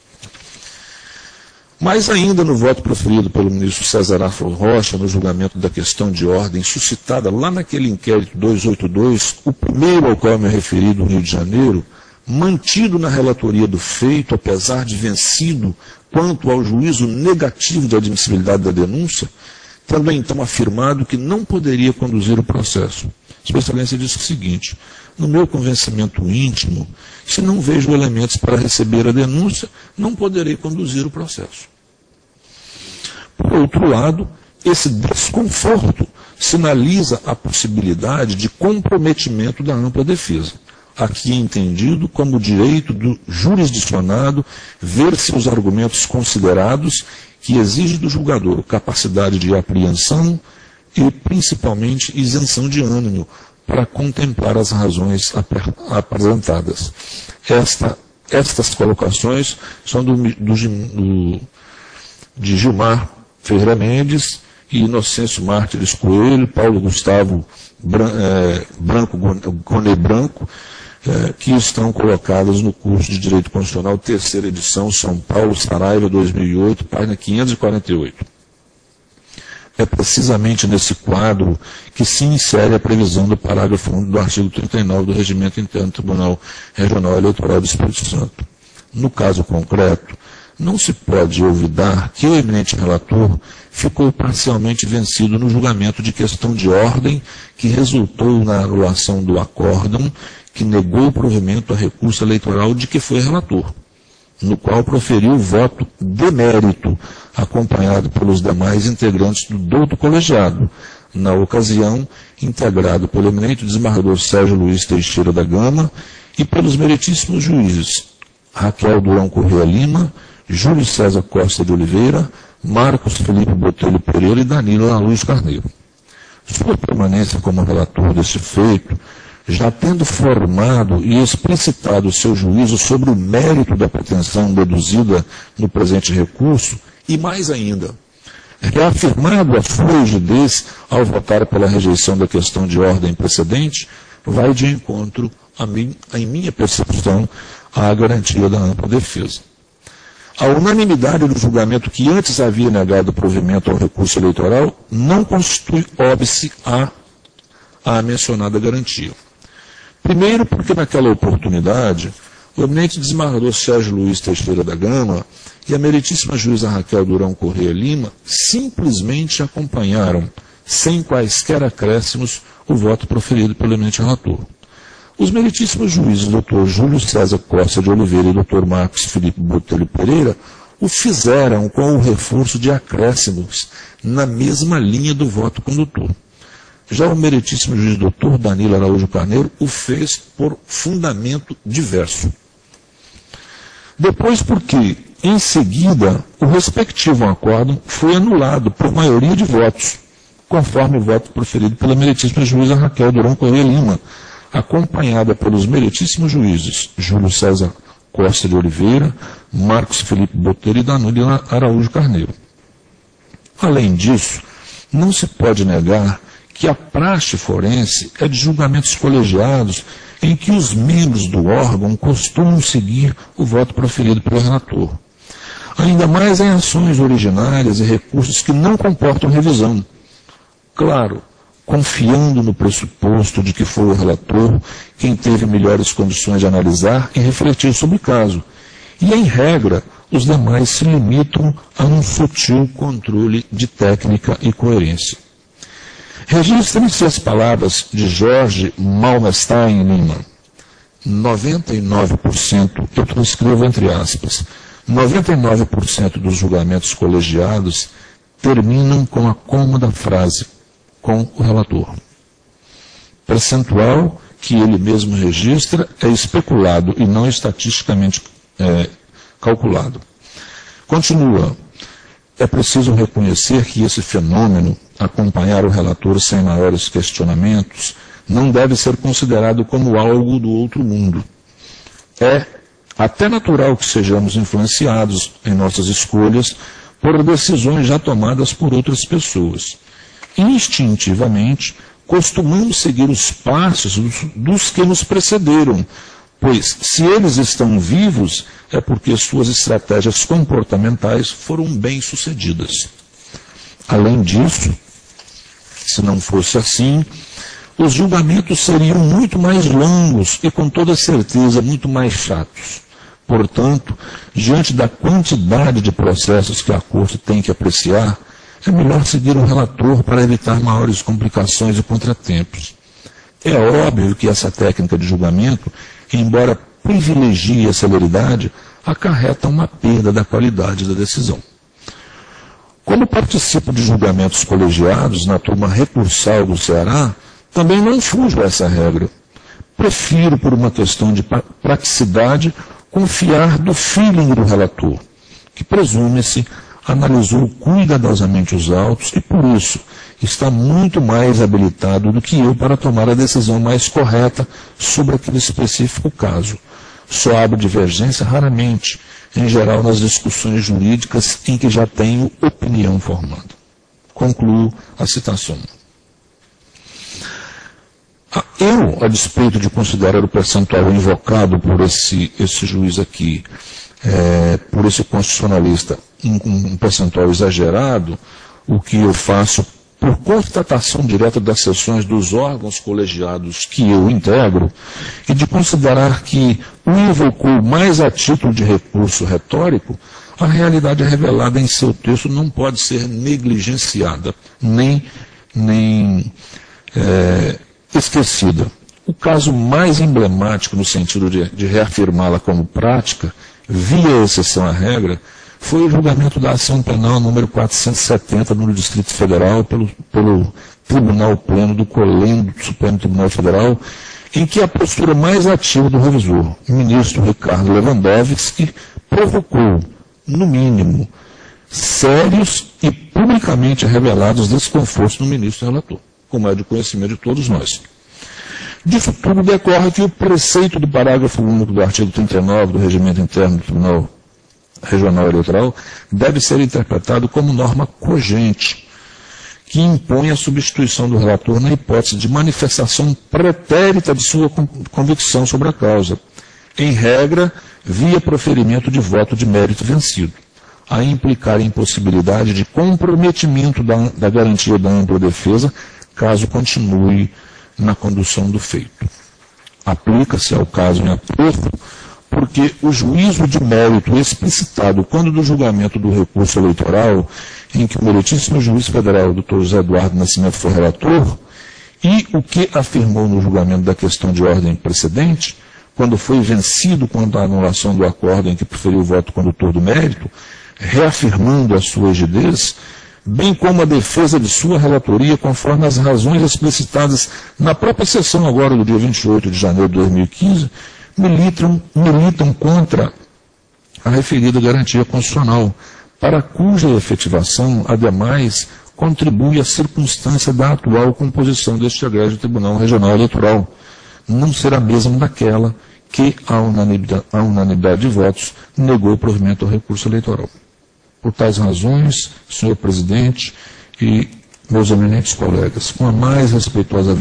Mas ainda no voto proferido pelo ministro César Afro Rocha, no julgamento da questão de ordem suscitada lá naquele inquérito 282, o primeiro ao qual me referi do Rio de Janeiro, mantido na relatoria do feito, apesar de vencido quanto ao juízo negativo de admissibilidade da denúncia, também então afirmado que não poderia conduzir o processo. Sua Excelência disse o seguinte: no meu convencimento íntimo, se não vejo elementos para receber a denúncia, não poderei conduzir o processo. Por outro lado, esse desconforto sinaliza a possibilidade de comprometimento da ampla defesa. Aqui é entendido como o direito do jurisdicionado ver seus argumentos considerados, que exige do julgador capacidade de apreensão e, principalmente, isenção de ânimo para contemplar as razões apresentadas. Estas colocações são de Gilmar Ferreira Mendes e Inocêncio Mártires Coelho, Paulo Gustavo Gone Branco, que estão colocadas no curso de Direito Constitucional, terceira edição, São Paulo, Saraiva, 2008, página 548. É precisamente nesse quadro que se insere a previsão do parágrafo 1 do artigo 39 do Regimento Interno do Tribunal Regional Eleitoral do Espírito Santo. No caso concreto, não se pode olvidar que o eminente relator ficou parcialmente vencido no julgamento de questão de ordem que resultou na anulação do acórdão que negou o provimento a recurso eleitoral de que foi relator, no qual proferiu voto de mérito, acompanhado pelos demais integrantes do douto colegiado, na ocasião integrado pelo eminente desembargador Sérgio Luiz Teixeira da Gama e pelos meritíssimos juízes Raquel Durão Corrêa Lima, Júlio César Costa de Oliveira, Marcos Felipe Botelho Pereira e Danilo Araújo Carneiro. Sua permanência como relator desse feito, já tendo formado e explicitado seu juízo sobre o mérito da pretensão deduzida no presente recurso, e mais ainda, reafirmado a sua rigidez ao votar pela rejeição da questão de ordem precedente, vai de encontro, em minha percepção, à garantia da ampla defesa. A unanimidade do julgamento que antes havia negado provimento ao recurso eleitoral não constitui óbice à mencionada garantia. Primeiro, porque naquela oportunidade, o eminente desembargador Sérgio Luiz Teixeira da Gama e a meritíssima juíza Raquel Durão Corrêa Lima simplesmente acompanharam, sem quaisquer acréscimos, o voto proferido pelo eminente relator. Os meritíssimos juízes Dr. Júlio César Costa de Oliveira e Dr. Marcos Felipe Botelho Pereira o fizeram com o reforço de acréscimos na mesma linha do voto condutor. Já o meritíssimo juiz Dr. Danilo Araújo Carneiro o fez por fundamento diverso. Depois porque, em seguida, o respectivo acórdão foi anulado por maioria de votos, conforme o voto proferido pela meritíssima juíza Raquel Durão Corrêa Lima, acompanhada pelos meritíssimos juízes Júlio César Costa de Oliveira, Marcos Felipe Botelho e Danilo Araújo Carneiro. Além disso, não se pode negar que a praxe forense é de julgamentos colegiados em que os membros do órgão costumam seguir o voto proferido pelo relator. Ainda mais em ações originárias e recursos que não comportam revisão. Claro, confiando no pressuposto de que foi o relator quem teve melhores condições de analisar e refletir sobre o caso. E, em regra, os demais se limitam a um sutil controle de técnica e coerência. Registrem-se as palavras de Jorge Malmestein Lima. 99%, eu transcrevo entre aspas, 99% dos julgamentos colegiados terminam com a cômoda frase, com o relator. Percentual que ele mesmo registra é especulado e não estatisticamente calculado. Continua. É preciso reconhecer que esse fenômeno, acompanhar o relator sem maiores questionamentos, não deve ser considerado como algo do outro mundo. É até natural que sejamos influenciados em nossas escolhas por decisões já tomadas por outras pessoas. Instintivamente, costumamos seguir os passos dos que nos precederam, pois, se eles estão vivos, é porque suas estratégias comportamentais foram bem-sucedidas. Além disso, se não fosse assim, os julgamentos seriam muito mais longos e, com toda certeza, muito mais chatos. Portanto, diante da quantidade de processos que a Corte tem que apreciar, é melhor seguir o relator para evitar maiores complicações e contratempos. É óbvio que essa técnica de julgamento, embora privilegie a celeridade, acarreta uma perda da qualidade da decisão. Como participo de julgamentos colegiados na turma recursal do Ceará, também não fujo a essa regra. Prefiro, por uma questão de praticidade, confiar do feeling do relator, que presume-se analisou cuidadosamente os autos e, por isso, está muito mais habilitado do que eu para tomar a decisão mais correta sobre aquele específico caso. Só abre divergência raramente, em geral nas discussões jurídicas em que já tenho opinião formada. Concluo a citação. Eu, a despeito de considerar o percentual invocado por esse juiz aqui, por esse constitucionalista, um percentual exagerado, o que eu faço por constatação direta das sessões dos órgãos colegiados que eu integro, e de considerar que o invocou mais a título de recurso retórico, A realidade revelada em seu texto não pode ser negligenciada, nem esquecida. O caso mais emblemático no sentido de reafirmá-la como prática, via exceção à regra, foi o julgamento da ação penal número 470 no Distrito Federal pelo Tribunal Pleno do Colégio do Supremo Tribunal Federal, em que a postura mais ativa do revisor, o ministro Ricardo Lewandowski, provocou, no mínimo, sérios e publicamente revelados desconfortos no ministro relator, como é de conhecimento de todos nós. Disso tudo decorre que o preceito do parágrafo único do artigo 39 do Regimento Interno do Tribunal Regional Eleitoral deve ser interpretado como norma cogente, que impõe a substituição do relator na hipótese de manifestação pretérita de sua convicção sobre a causa, em regra, via proferimento de voto de mérito vencido, a implicar a impossibilidade de comprometimento da garantia da ampla defesa, caso continue na condução do feito. Aplica-se ao caso em aperto, porque o juízo de mérito explicitado quando do julgamento do recurso eleitoral, em que o meritíssimo juiz federal, Dr. José Eduardo Nascimento, foi relator, e o que afirmou no julgamento da questão de ordem precedente, quando foi vencido quanto à anulação do acordo em que preferiu o voto condutor do mérito, reafirmando a sua rigidez, bem como a defesa de sua relatoria conforme as razões explicitadas na própria sessão agora do dia 28 de janeiro de 2015, militam contra a referida garantia constitucional, para cuja efetivação, ademais, contribui a circunstância da atual composição deste egrégio Tribunal Regional Eleitoral, não será a mesma daquela que, a unanimidade de votos, negou o provimento ao recurso eleitoral. Por tais razões, senhor presidente e meus eminentes colegas, com a mais respeitosa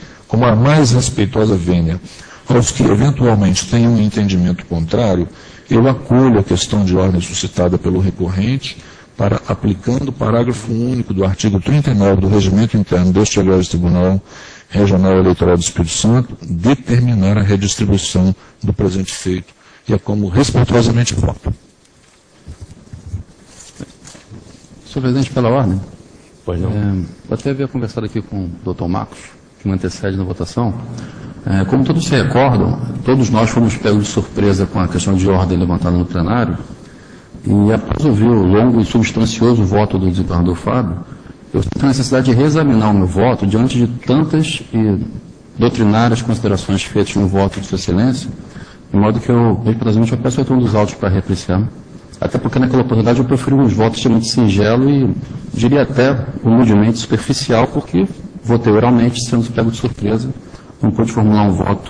vênia, aos que eventualmente tenham um entendimento contrário, eu acolho a questão de ordem suscitada pelo recorrente para, aplicando o parágrafo único do artigo 39 do Regimento Interno deste egrégio Tribunal Regional Eleitoral do Espírito Santo, determinar a redistribuição do presente feito, e é como respeitosamente voto. Senhor presidente, pela ordem. Pois não. Eu até havia conversado aqui com o Dr. Marcos, que me antecede na votação. Como todos se recordam, todos nós fomos pegos de surpresa com a questão de ordem levantada no plenário, e após ouvir o longo e substancioso voto do desembargador Fábio, eu sinto a necessidade de reexaminar o meu voto diante de tantas e doutrinárias considerações feitas no voto de Sua Excelência, de modo que eu, respeitosamente, eu peço o retorno dos autos para reapreciar. Até porque naquela oportunidade eu preferi uns votos extremamente singelo e diria até humildemente superficial, porque votei oralmente, sendo pego de surpresa, não pude formular um voto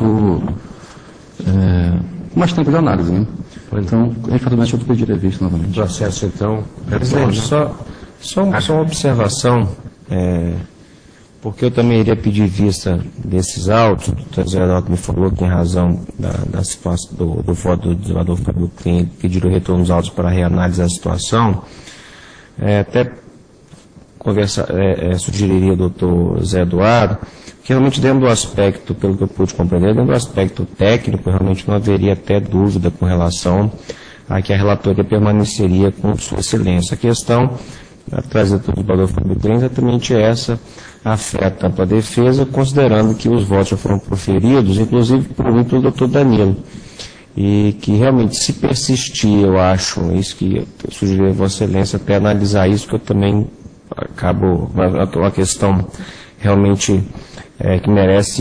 com mais tempo de análise, né? Então, efetivamente, eu pediria vista novamente. Processo, então. Presidente, só uma observação, porque eu também iria pedir vista desses autos. O doutor Zé Eduardo me falou que, em razão da situação do voto do desembargador Fábio, tem pedido o retorno dos autos para reanálise da situação. Até sugeriria ao doutor Zé Eduardo que realmente dentro do aspecto, pelo que eu pude compreender, dentro do aspecto técnico, realmente não haveria até dúvida com relação a que a relatoria permaneceria com Sua Excelência. A questão trazida pelo desembargador Fábio é exatamente essa, afeta a defesa, considerando que os votos já foram proferidos, inclusive por mim pelo doutor Danilo, e que realmente se persistir, eu acho, isso que eu sugeri a Vossa Excelência até analisar isso, que eu também acabo, uma questão realmente que merece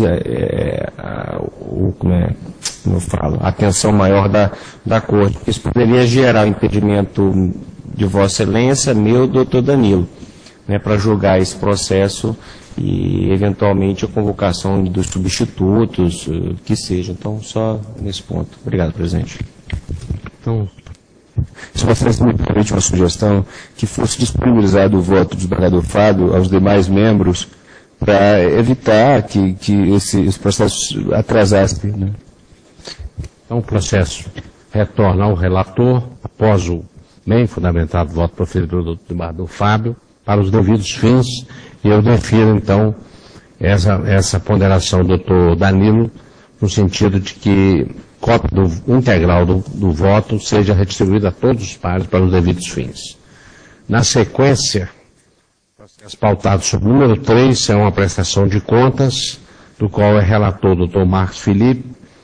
a atenção maior da Corte. Isso poderia gerar o impedimento de Vossa Excelência, meu doutor Danilo, para julgar esse processo e, eventualmente, a convocação dos substitutos, que seja. Então, só nesse ponto. Obrigado, presidente. Então, se Vossa Excelência me permite uma sugestão, que fosse disponibilizado o voto do desembargador Fábio aos demais membros, para evitar que esse processo atrasasse. Né? Então, o processo retorna ao relator, após o bem fundamentado voto proferido do desembargador Fábio, para os devidos fins, e eu defiro, então, essa ponderação do doutor Danilo, no sentido de que, cópia integral do voto seja redistribuída a todos os pares para os devidos fins. Na sequência, processo pautado sobre o número 3 é uma prestação de contas, do qual é relator o Dr. Marcos Felipe.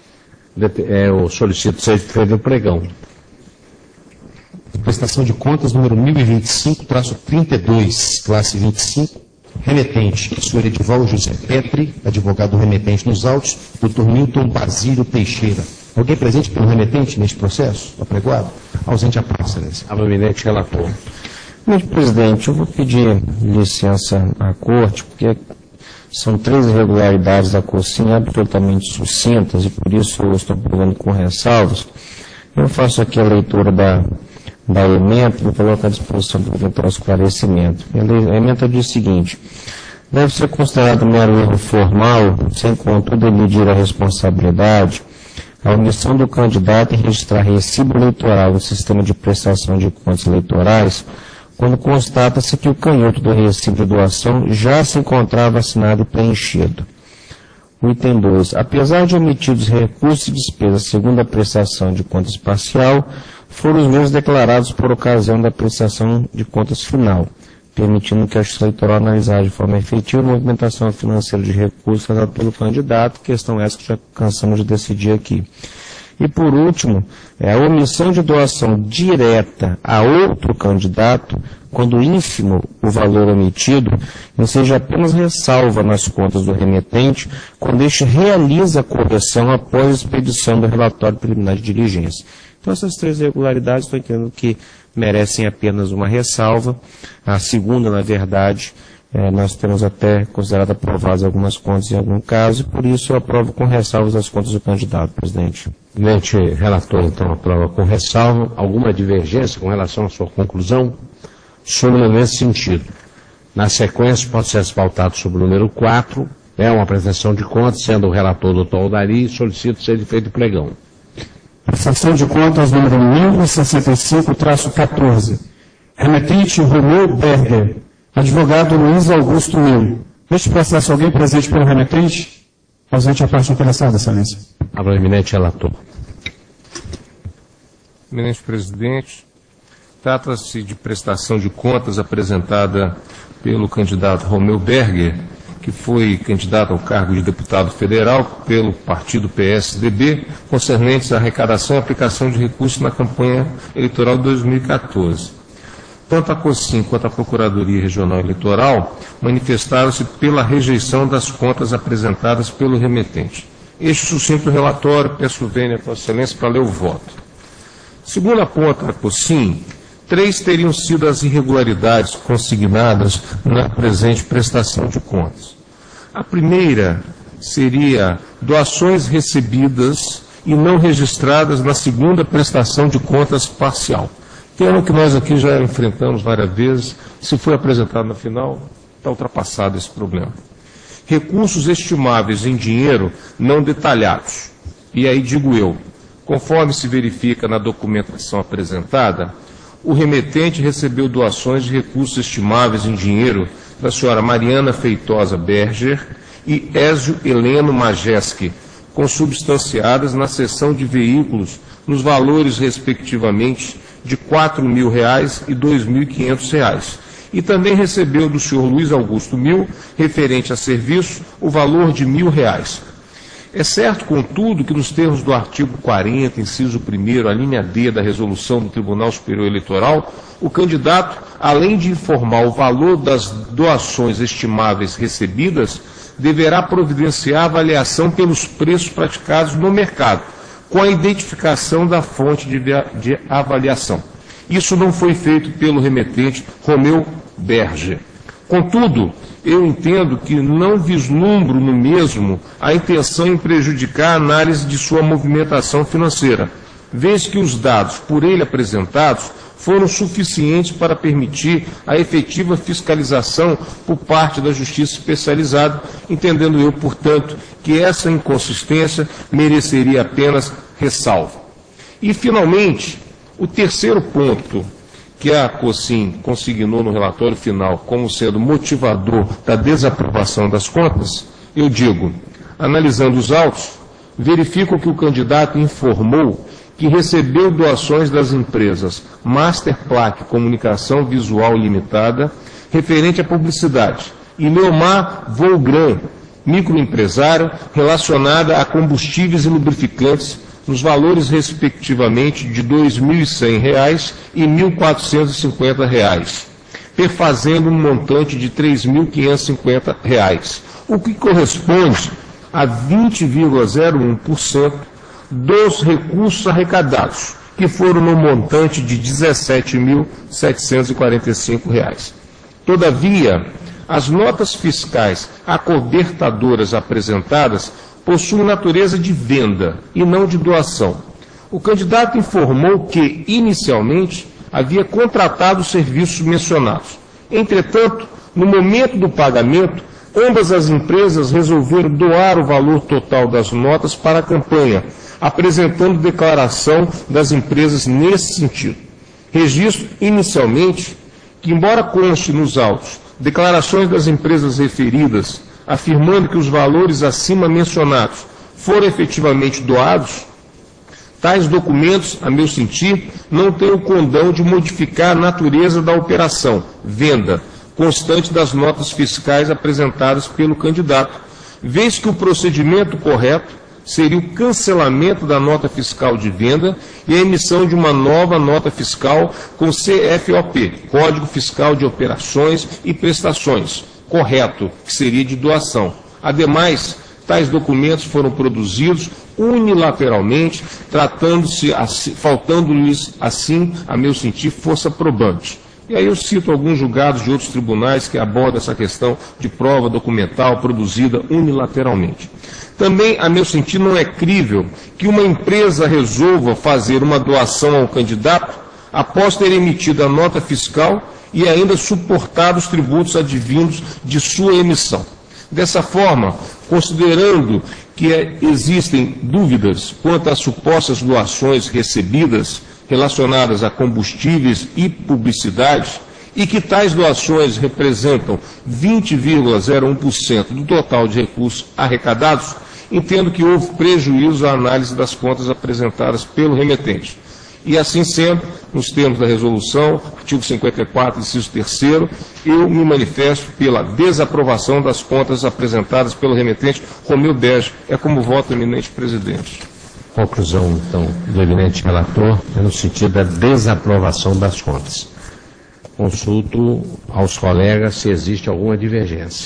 Eu solicito seja feito o pregão. Prestação de contas número 1025-32, classe 25, remetente, senhor Edivaldo José Petri, advogado remetente nos autos, Dr. Milton Basílio Teixeira. Alguém presente pelo remetente neste processo, apregoado? Ausente a parte, excelência. Eminente relator. Senhor presidente, eu vou pedir licença à corte, porque são 3 irregularidades da COSIM absolutamente sucintas, e por isso eu estou pegando com ressalvas. Eu faço aqui a leitura da ementa e vou colocar à disposição do eventual esclarecimento. A ementa diz o seguinte: deve ser considerado mero erro formal, sem contudo eludir a responsabilidade, a omissão do candidato em registrar recibo eleitoral no sistema de prestação de contas eleitorais, quando constata-se que o canhoto do recibo de doação já se encontrava assinado e preenchido. O item 2. Apesar de omitidos recursos e despesas segundo a prestação de contas parcial, foram os mesmos declarados por ocasião da prestação de contas final, permitindo que a Justiça Eleitoral analisasse de forma efetiva a movimentação financeira de recursos realizada pelo candidato, questão essa que já cansamos de decidir aqui. E por último, a omissão de doação direta a outro candidato, quando ínfimo o valor omitido, não seja apenas ressalva nas contas do remetente, quando este realiza a correção após a expedição do relatório preliminar de diligência. Então essas 3 irregularidades estou entendendo que merecem apenas uma ressalva. A segunda, na verdade, nós temos até considerado aprovadas algumas contas em algum caso, e por isso eu aprovo com ressalvas as contas do candidato, presidente. Eminente relator, então, aprova com ressalva. Alguma divergência com relação à sua conclusão? Súmula nesse sentido. Na sequência, processo pautado sobre o número 4, é uma apresentação de contas, sendo o relator o Dr. Aldari, solicito seja feito o pregão. Prestação de contas número 1065-14. Remetente Romeu Berger. Advogado Luiz Augusto Mil. Neste processo, alguém presente pelo remetente? Ausente a parte interessada, excelência. Abra o eminente relator. Eminente presidente, trata-se de prestação de contas apresentada pelo candidato Romeu Berger, que foi candidato ao cargo de deputado federal pelo partido PSDB, concernentes à arrecadação e aplicação de recursos na campanha eleitoral de 2014. Tanto a COSIM quanto a Procuradoria Regional Eleitoral manifestaram-se pela rejeição das contas apresentadas pelo remetente. Este sucinto relatório, peço vênia a Vossa Excelência para ler o voto. Segundo aponta a COSIM, 3 teriam sido as irregularidades consignadas na presente prestação de contas. A primeira seria doações recebidas e não registradas na segunda prestação de contas parcial. Tema que nós aqui já enfrentamos várias vezes, se foi apresentado na final, está ultrapassado esse problema. Recursos estimáveis em dinheiro não detalhados. E aí digo eu, conforme se verifica na documentação apresentada, o remetente recebeu doações de recursos estimáveis em dinheiro da senhora Mariana Feitosa Berger e Ézio Heleno Majeski, consubstanciadas na seção de veículos nos valores, respectivamente, de R$ 4.000 e R$ 2.500. E também recebeu do senhor Luiz Augusto Mil, referente a serviço, o valor de R$ 1.000. É certo, contudo, que nos termos do artigo 40, inciso 1º, a linha D da resolução do Tribunal Superior Eleitoral, o candidato, além de informar o valor das doações estimáveis recebidas, deverá providenciar a avaliação pelos preços praticados no mercado, com a identificação da fonte de avaliação. Isso não foi feito pelo remetente Romeu Berger. Contudo, eu entendo que não vislumbro no mesmo a intenção em prejudicar a análise de sua movimentação financeira, vez que os dados por ele apresentados foram suficientes para permitir a efetiva fiscalização por parte da Justiça Especializada, entendendo eu, portanto, que essa inconsistência mereceria apenas ressalva. E, finalmente, o terceiro ponto que a COSIM consignou no relatório final como sendo motivador da desaprovação das contas, eu digo, analisando os autos, verificam que o candidato informou que recebeu doações das empresas Masterplaque Comunicação Visual Limitada, referente à publicidade, e Leomar Volgran, microempresário, relacionada a combustíveis e lubrificantes, nos valores, respectivamente, de R$ 2.100 e R$ 1.450, perfazendo um montante de R$ 3.550, o que corresponde a 20,01% dos recursos arrecadados, que foram no montante de R$ 17.745. Todavia, as notas fiscais acobertadoras apresentadas possuem natureza de venda e não de doação. O candidato informou que, inicialmente, havia contratado os serviços mencionados. Entretanto, no momento do pagamento, ambas as empresas resolveram doar o valor total das notas para a campanha, apresentando declaração das empresas nesse sentido. Registro, inicialmente, que, embora conste nos autos declarações das empresas referidas, afirmando que os valores acima mencionados foram efetivamente doados, tais documentos, a meu sentir, não têm o condão de modificar a natureza da operação, venda, constante das notas fiscais apresentadas pelo candidato, vez que o procedimento correto seria o cancelamento da nota fiscal de venda e a emissão de uma nova nota fiscal com CFOP, Código Fiscal de Operações e Prestações, correto, que seria de doação. Ademais, tais documentos foram produzidos unilateralmente, faltando-lhes, assim, a meu sentir, força probante. E aí eu cito alguns julgados de outros tribunais que abordam essa questão de prova documental produzida unilateralmente. Também, a meu sentir, não é crível que uma empresa resolva fazer uma doação ao candidato após ter emitido a nota fiscal e ainda suportar os tributos advindos de sua emissão. Dessa forma, considerando que existem dúvidas quanto às supostas doações recebidas relacionadas a combustíveis e publicidade, e que tais doações representam 20,01% do total de recursos arrecadados, entendo que houve prejuízo à análise das contas apresentadas pelo remetente. E assim sendo, nos termos da resolução, artigo 54, inciso 3º, eu me manifesto pela desaprovação das contas apresentadas pelo remetente Romeu Bege. É como voto, eminente presidente. Conclusão, então, do eminente relator é no sentido da desaprovação das contas. Consulto aos colegas se existe alguma divergência.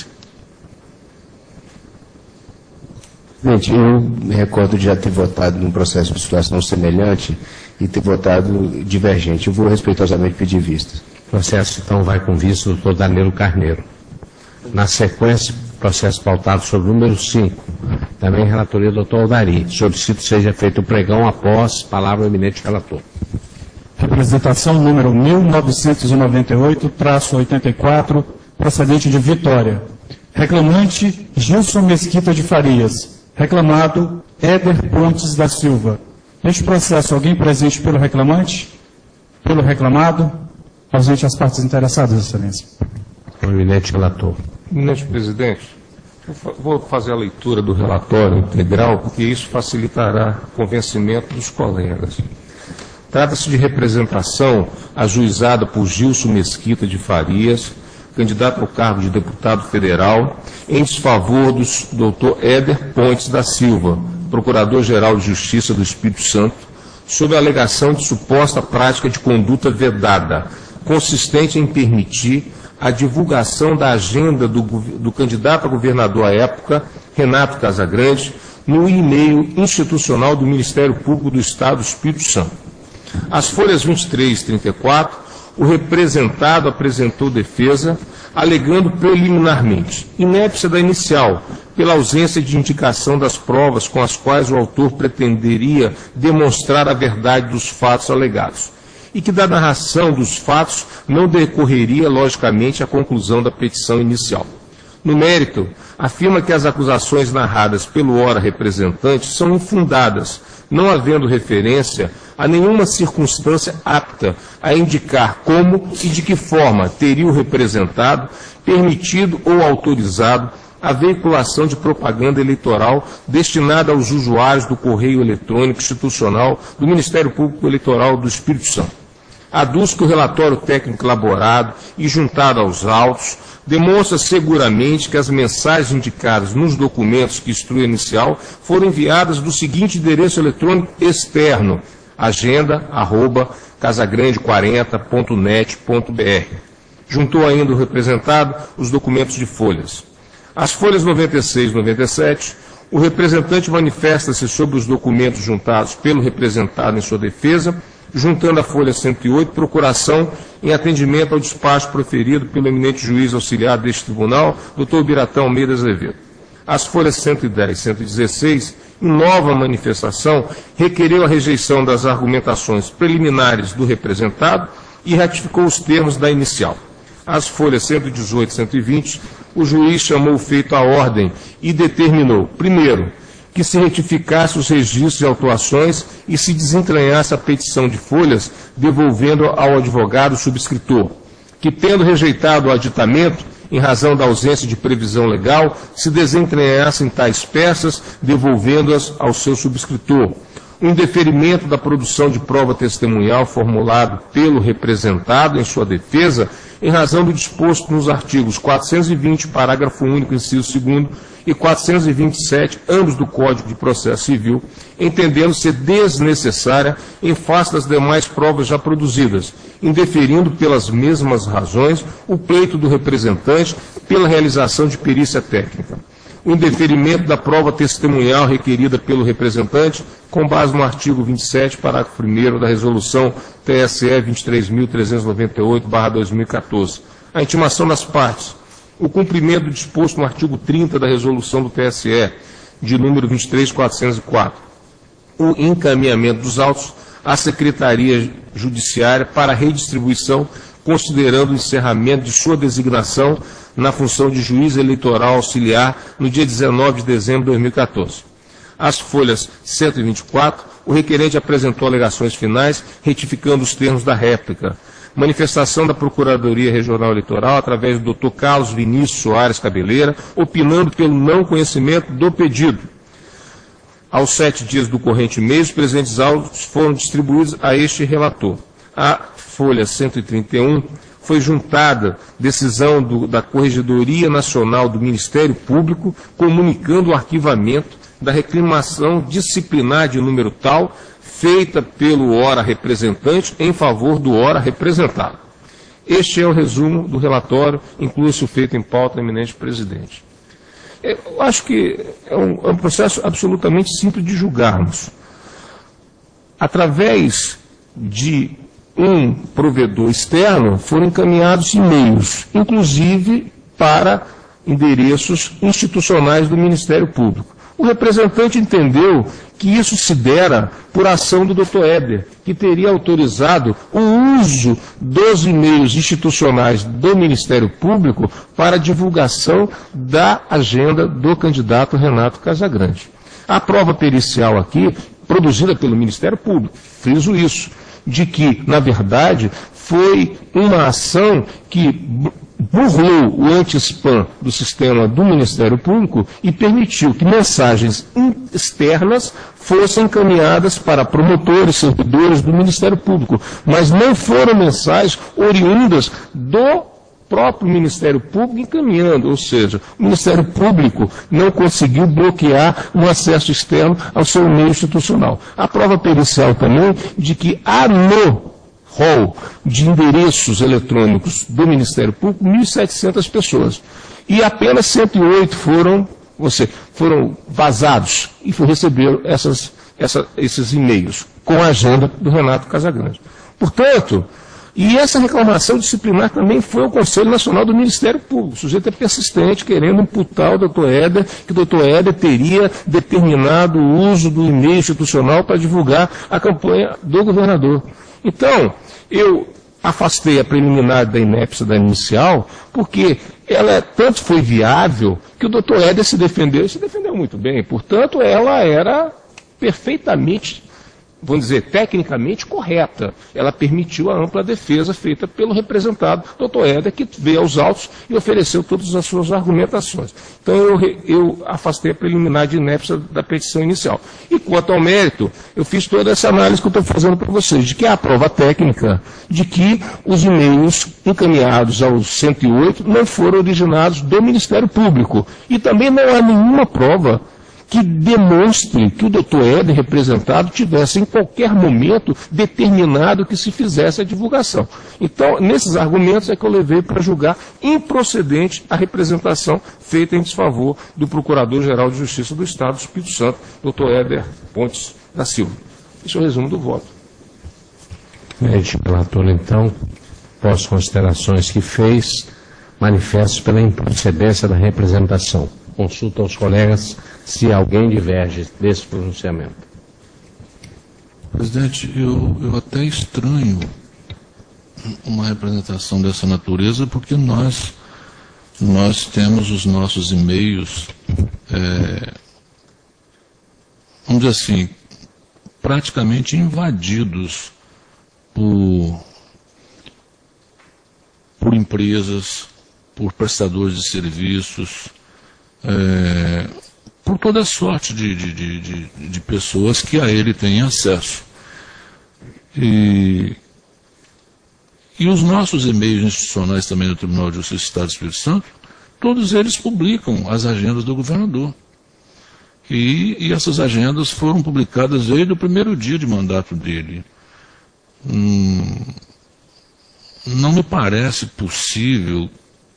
Gente, eu me recordo de já ter votado num processo de situação semelhante e ter votado divergente. Eu vou respeitosamente pedir vista. O processo, então, vai com vista do doutor Danilo Carneiro. Na sequência, processo pautado sobre o número 5, também relatoria do doutor Aldari. Solicito seja feito o pregão após palavra do eminente relator. Representação número 1998-84, procedente de Vitória. Reclamante Gilson Mesquita de Farias. Reclamado Éder Pontes da Silva. Neste processo, alguém presente pelo reclamante? Pelo reclamado? Ausente as partes interessadas, Excelência. O eminente relator. Eminente presidente, vou fazer a leitura do relatório integral, porque isso facilitará o convencimento dos colegas. Trata-se de representação ajuizada por Gilson Mesquita de Farias, candidato ao cargo de deputado federal, em desfavor do Dr. Éder Pontes da Silva, Procurador-Geral de Justiça do Espírito Santo, sob a alegação de suposta prática de conduta vedada, consistente em permitir a divulgação da agenda do candidato a governador à época, Renato Casagrande, no e-mail institucional do Ministério Público do Estado do Espírito Santo. As folhas 23 e 34, o representado apresentou defesa, alegando preliminarmente inépcia da inicial, pela ausência de indicação das provas com as quais o autor pretenderia demonstrar a verdade dos fatos alegados, e que da narração dos fatos não decorreria, logicamente, a conclusão da petição inicial. No mérito, afirma que as acusações narradas pelo ora representante são infundadas, não havendo referência a nenhuma circunstância apta a indicar como e de que forma teria o representado permitido ou autorizado a veiculação de propaganda eleitoral destinada aos usuários do correio eletrônico institucional do Ministério Público Eleitoral do Espírito Santo. Aduz que o relatório técnico elaborado e juntado aos autos demonstra seguramente que as mensagens indicadas nos documentos que instrui a inicial foram enviadas do seguinte endereço eletrônico externo: agenda@casagrande40.net.br. Juntou ainda o representado os documentos de folhas. As folhas 96 e 97, o representante manifesta-se sobre os documentos juntados pelo representado em sua defesa, juntando a folha 108, procuração em atendimento ao despacho proferido pelo eminente juiz auxiliar deste tribunal, Dr. Biratão Almeida Azevedo. As folhas 110 e 116, em nova manifestação, requereu a rejeição das argumentações preliminares do representado e ratificou os termos da inicial. As folhas 118 e 120, o juiz chamou o feito à ordem e determinou, primeiro, que se retificasse os registros de autuações e se desentranhasse a petição de folhas, devolvendo ao advogado subscritor, que, tendo rejeitado o aditamento, em razão da ausência de previsão legal, se desentranhassem tais peças, devolvendo-as ao seu subscritor. O indeferimento da produção de prova testemunhal formulado pelo representado em sua defesa, em razão do disposto nos artigos 420, parágrafo único, inciso 2º, e 427, ambos do Código de Processo Civil, entendendo ser desnecessária em face das demais provas já produzidas, indeferindo pelas mesmas razões o pleito do representante pela realização de perícia técnica. O indeferimento da prova testemunhal requerida pelo representante, com base no artigo 27, parágrafo 1º da Resolução TSE 23.398/2014. A intimação das partes. O cumprimento do disposto no artigo 30 da Resolução do TSE, de número 23.404. O encaminhamento dos autos à Secretaria Judiciária para redistribuição, considerando o encerramento de sua designação na função de juiz eleitoral auxiliar no dia 19 de dezembro de 2014. As folhas 124, o requerente apresentou alegações finais, retificando os termos da réplica. Manifestação da Procuradoria Regional Eleitoral, através do Dr. Carlos Vinícius Soares Cabeleira, opinando pelo não conhecimento do pedido. Aos 7 dias do corrente mês, os presentes autos foram distribuídos a este relator. A folha 131 foi juntada decisão da Corregedoria Nacional do Ministério Público, comunicando o arquivamento da reclamação disciplinar de número tal, feita pelo ora representante em favor do ora representado. Este é o resumo do relatório, inclui-se o feito em pauta, eminente presidente. Eu acho que é um processo absolutamente simples de julgarmos. Através de um provedor externo, foram encaminhados e-mails, inclusive para endereços institucionais do Ministério Público. O representante entendeu que isso se dera por ação do Dr. Éder, que teria autorizado o uso dos e-mails institucionais do Ministério Público para divulgação da agenda do candidato Renato Casagrande. A prova pericial aqui, produzida pelo Ministério Público, friso isso, de que, na verdade, foi uma ação que burlou o anti-spam do sistema do Ministério Público e permitiu que mensagens externas fossem encaminhadas para promotores, servidores do Ministério Público, mas não foram mensagens oriundas do próprio Ministério Público encaminhando, ou seja, o Ministério Público não conseguiu bloquear o acesso externo ao seu meio institucional. A prova pericial também de que há no rol de endereços eletrônicos do Ministério Público 1.700 pessoas. E apenas 108 foram vazados e receberam esses e-mails com a agenda do Renato Casagrande. Portanto, e essa reclamação disciplinar também foi ao Conselho Nacional do Ministério Público. O sujeito é persistente, querendo imputar o Dr. Éder, que o Dr. Éder teria determinado o uso do e-mail institucional para divulgar a campanha do governador. Então, eu afastei a preliminar da inépcia da inicial, porque ela tanto foi viável que o Dr. Éder se defendeu muito bem. Portanto, ela era perfeitamente vamos dizer, tecnicamente correta. Ela permitiu a ampla defesa feita pelo representado Dr. Éder, que veio aos autos e ofereceu todas as suas argumentações. Então eu afastei a preliminar de inépcia da petição inicial. E quanto ao mérito, eu fiz toda essa análise que eu estou fazendo para vocês, de que há a prova técnica de que os e-mails encaminhados aos 108 não foram originados do Ministério Público. E também não há nenhuma prova que demonstre que o doutor Éder, representado, tivesse em qualquer momento determinado que se fizesse a divulgação. Então, nesses argumentos é que eu levei para julgar improcedente a representação feita em desfavor do Procurador-Geral de Justiça do Estado do Espírito Santo, doutor Éder Pontes da Silva. Esse é o resumo do voto. Relator, então, após considerações que fez, manifesto pela improcedência da representação. Consulto aos colegas se alguém diverge desse pronunciamento. Presidente, eu até estranho uma representação dessa natureza, porque nós temos os nossos e-mails, vamos dizer assim, praticamente invadidos por empresas, por prestadores de serviços, por toda sorte de pessoas que a ele têm acesso. E os nossos e-mails institucionais também do Tribunal de Justiça do Estado do Espírito Santo, todos eles publicam as agendas do governador. E essas agendas foram publicadas desde o primeiro dia de mandato dele. Não me parece possível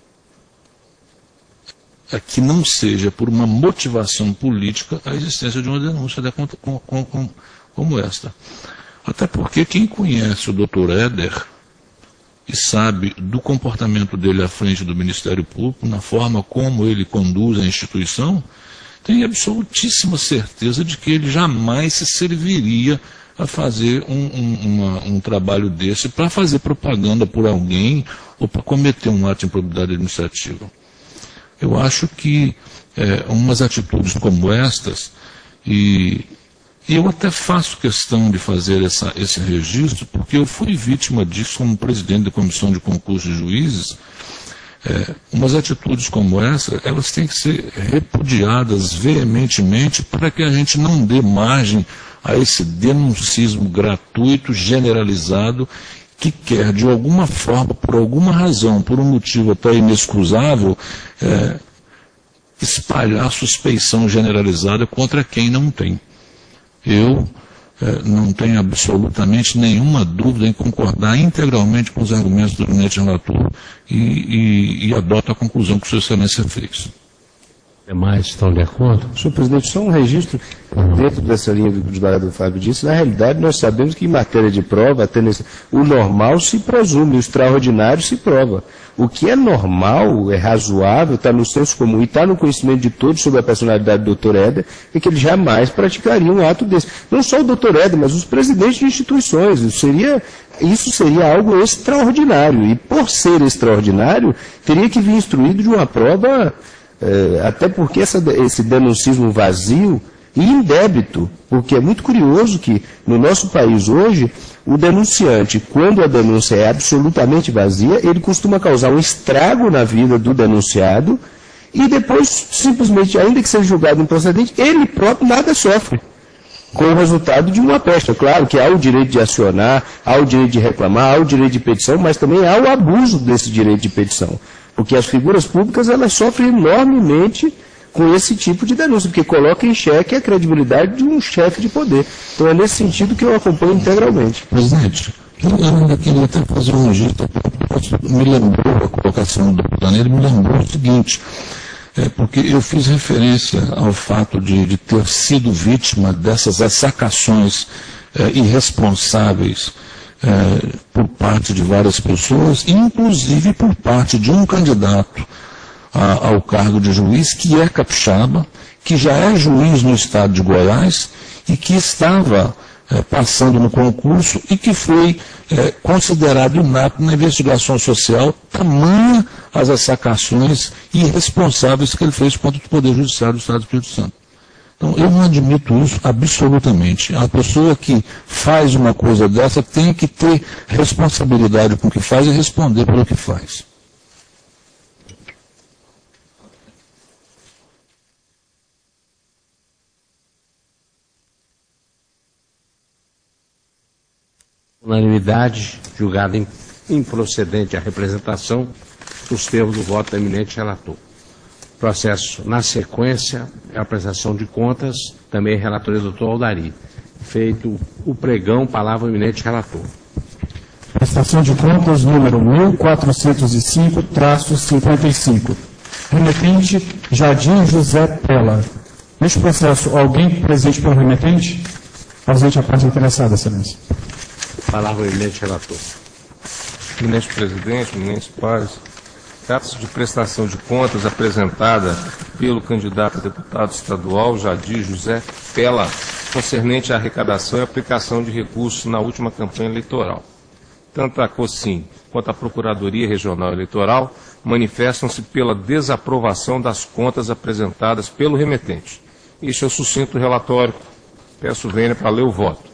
que não seja por uma motivação política a existência de uma denúncia como esta. Até porque quem conhece o doutor Éder e sabe do comportamento dele à frente do Ministério Público, na forma como ele conduz a instituição, tem absolutíssima certeza de que ele jamais se serviria a fazer um trabalho desse para fazer propaganda por alguém ou para cometer um ato de improbidade administrativa. Eu acho que umas atitudes como estas, e eu até faço questão de fazer esse registro, porque eu fui vítima disso como presidente da Comissão de Concurso de Juízes. Umas atitudes como essa, elas têm que ser repudiadas veementemente para que a gente não dê margem a esse denuncismo gratuito, generalizado, que quer, de alguma forma, por alguma razão, por um motivo até inexcusável, espalhar suspeição generalizada contra quem não tem. Eu não tenho absolutamente nenhuma dúvida em concordar integralmente com os argumentos do gabinete relator e adoto a conclusão que o Sua Excelência fez. Demais estão de acordo? Senhor presidente, só um registro dentro dessa linha que o desembargador Fábio disse. Na realidade, nós sabemos que em matéria de prova, o normal se presume, o extraordinário se prova. O que é normal, é razoável, está no senso comum e está no conhecimento de todos sobre a personalidade do Dr. Éder, é que ele jamais praticaria um ato desse. Não só o Dr. Éder, mas os presidentes de instituições. Isso seria algo extraordinário. E por ser extraordinário, teria que vir instruído de uma prova, até porque esse denuncismo vazio e indébito, porque é muito curioso que no nosso país hoje, o denunciante, quando a denúncia é absolutamente vazia, ele costuma causar um estrago na vida do denunciado e depois, simplesmente, ainda que seja julgado improcedente, ele próprio nada sofre com o resultado de uma peste. Claro que há o direito de acionar, há o direito de reclamar, há o direito de petição, mas também há o abuso desse direito de petição. Porque as figuras públicas, elas sofrem enormemente com esse tipo de denúncia, porque coloca em xeque a credibilidade de um chefe de poder. Então é nesse sentido que eu acompanho integralmente. Presidente, eu ainda queria até fazer um registro, me lembrou a colocação do Danilo, me lembrou o seguinte, porque eu fiz referência ao fato de ter sido vítima dessas assacações irresponsáveis por parte de várias pessoas, inclusive por parte de um candidato ao cargo de juiz, que é capixaba, que já é juiz no estado de Goiás e que estava passando no concurso e que foi considerado inapto na investigação social, tamanha as assacações irresponsáveis que ele fez contra o Poder Judiciário do Estado do Espírito Santo. Então, eu não admito isso absolutamente. A pessoa que faz uma coisa dessa tem que ter responsabilidade com o que faz e responder pelo que faz. Unanimidade, julgada improcedente a representação dos termos do voto do eminente relator. Processo, na sequência, é a prestação de contas, também relatoria do doutor Aldari. Feito o pregão, palavra ao eminente relator. Prestação de contas número 1405-55. Remetente Jardim José Pella. Neste processo, alguém presente pelo remetente? Ausente a parte interessada, excelência. Palavra ao eminente relator. Eminente presidente, eminentes pares, trata-se de prestação de contas apresentada pelo candidato a deputado estadual Jardim José Pella, concernente à arrecadação e aplicação de recursos na última campanha eleitoral. Tanto a COSIM quanto a Procuradoria Regional Eleitoral manifestam-se pela desaprovação das contas apresentadas pelo remetente. Este é o sucinto relatório. Peço vênia para ler o voto.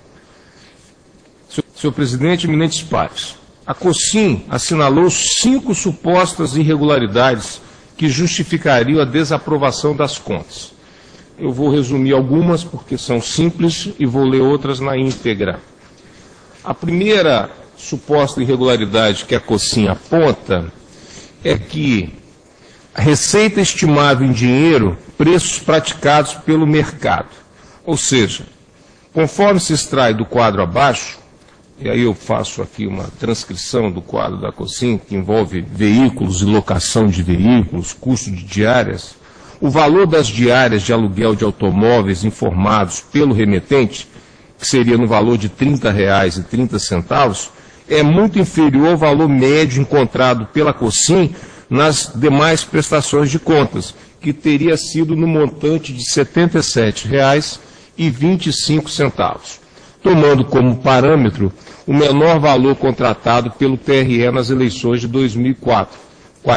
Senhor presidente, eminentes pares, a COSIM assinalou 5 supostas irregularidades que justificariam a desaprovação das contas. Eu vou resumir algumas porque são simples e vou ler outras na íntegra. A primeira suposta irregularidade que a COSIM aponta é que a receita estimava em dinheiro preços praticados pelo mercado. Ou seja, conforme se extrai do quadro abaixo, e aí eu faço aqui uma transcrição do quadro da COSIM, que envolve veículos e locação de veículos, custo de diárias, o valor das diárias de aluguel de automóveis informados pelo remetente, que seria no valor de R$ 30,30, é muito inferior ao valor médio encontrado pela COSIM nas demais prestações de contas, que teria sido no montante de R$ 77,25, tomando como parâmetro o menor valor contratado pelo TRE nas eleições de 2004, R$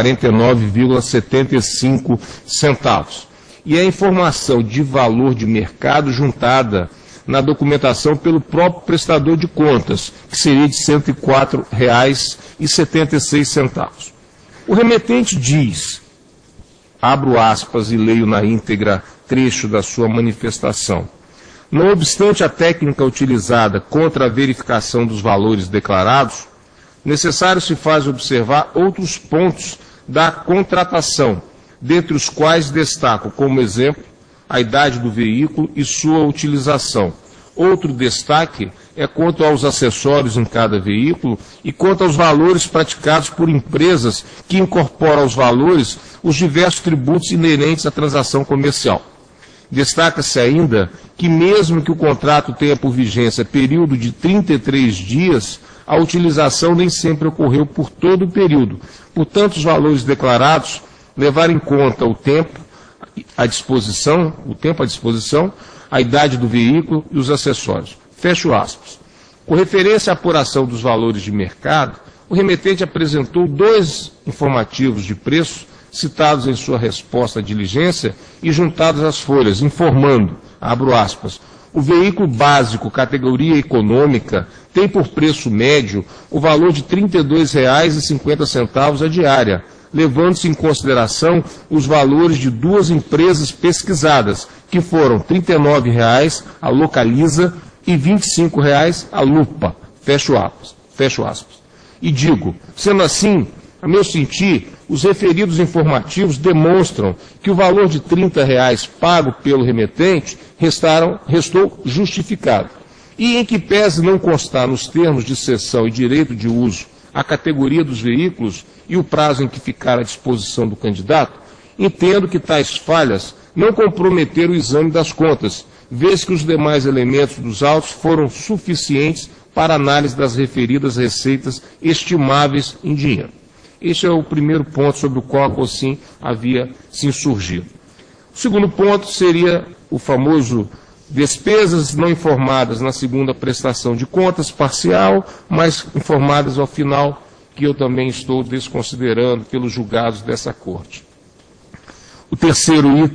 49,75. E a informação de valor de mercado juntada na documentação pelo próprio prestador de contas, que seria de R$ 104,76. O remetente diz, abro aspas e leio na íntegra trecho da sua manifestação: não obstante a técnica utilizada contra a verificação dos valores declarados, necessário se faz observar outros pontos da contratação, dentre os quais destaco como exemplo a idade do veículo e sua utilização. Outro destaque é quanto aos acessórios em cada veículo e quanto aos valores praticados por empresas que incorporam aos valores os diversos tributos inerentes à transação comercial. Destaca-se ainda que, mesmo que o contrato tenha por vigência período de 33 dias, a utilização nem sempre ocorreu por todo o período. Portanto, os valores declarados levaram em conta o tempo à disposição, a idade do veículo e os acessórios. Fecho aspas. Com referência à apuração dos valores de mercado, o remetente apresentou 2 informativos de preço citados em sua resposta à diligência e juntados às folhas, informando, abro aspas, o veículo básico, categoria econômica, tem por preço médio o valor de R$ 32,50 a diária, levando-se em consideração os valores de 2 empresas pesquisadas, que foram R$ 39,00 a Localiza e R$ 25,00 a Lupa. Fecho aspas. E digo, sendo assim, a meu sentir, os referidos informativos demonstram que o valor de R$ 30,00 pago pelo remetente restou justificado, e em que pese não constar nos termos de cessão e direito de uso a categoria dos veículos e o prazo em que ficar à disposição do candidato, entendo que tais falhas não comprometeram o exame das contas, vez que os demais elementos dos autos foram suficientes para análise das referidas receitas estimáveis em dinheiro. Este é o primeiro ponto sobre o qual a COSIM havia se insurgido. O segundo ponto seria o famoso despesas não informadas na segunda prestação de contas parcial, mas informadas ao final, que eu também estou desconsiderando pelos julgados dessa Corte. O terceiro item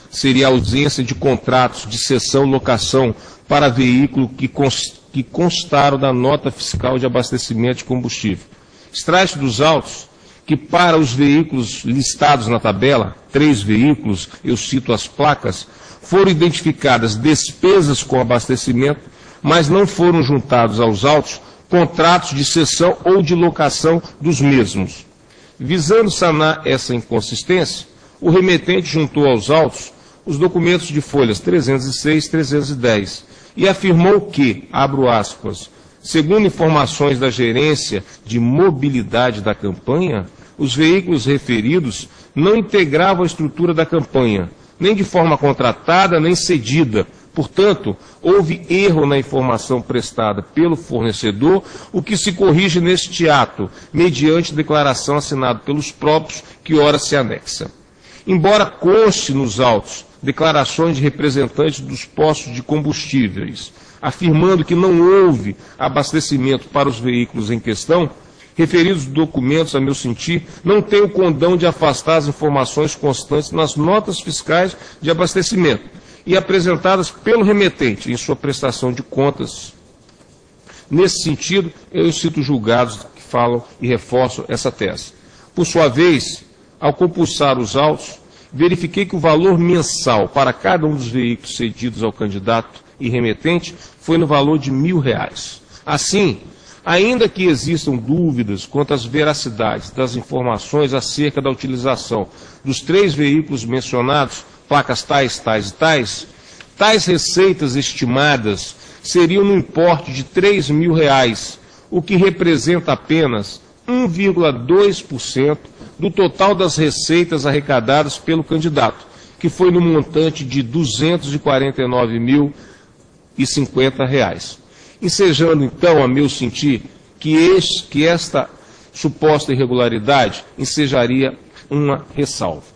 seria a ausência de contratos de cessão-locação para veículo que constaram da nota fiscal de abastecimento de combustível. Extrai-se dos autos que para os veículos listados na tabela, 3 veículos, eu cito as placas, foram identificadas despesas com abastecimento, mas não foram juntados aos autos contratos de cessão ou de locação dos mesmos. Visando sanar essa inconsistência, o remetente juntou aos autos os documentos de folhas 306 e 310 e afirmou que, abro aspas, segundo informações da gerência de mobilidade da campanha, os veículos referidos não integravam a estrutura da campanha, nem de forma contratada, nem cedida. Portanto, houve erro na informação prestada pelo fornecedor, o que se corrige neste ato, mediante declaração assinada pelos próprios, que ora se anexa. Embora conste nos autos declarações de representantes dos postos de combustíveis, afirmando que não houve abastecimento para os veículos em questão, referidos documentos, a meu sentir, não têm o condão de afastar as informações constantes nas notas fiscais de abastecimento e apresentadas pelo remetente em sua prestação de contas. Nesse sentido, eu cito julgados que falam e reforçam essa tese. Por sua vez, ao compulsar os autos, verifiquei que o valor mensal para cada um dos veículos cedidos ao candidato e remetente foi no valor de R$1.000. Assim, ainda que existam dúvidas quanto às veracidades das informações acerca da utilização dos 3 veículos mencionados, placas tais, tais e tais, tais receitas estimadas seriam no importe de R$3.000, o que representa apenas 1,2% do total das receitas arrecadadas pelo candidato, que foi no montante de R$ 249.050. Ensejando, então, a meu sentir, que esta suposta irregularidade ensejaria uma ressalva.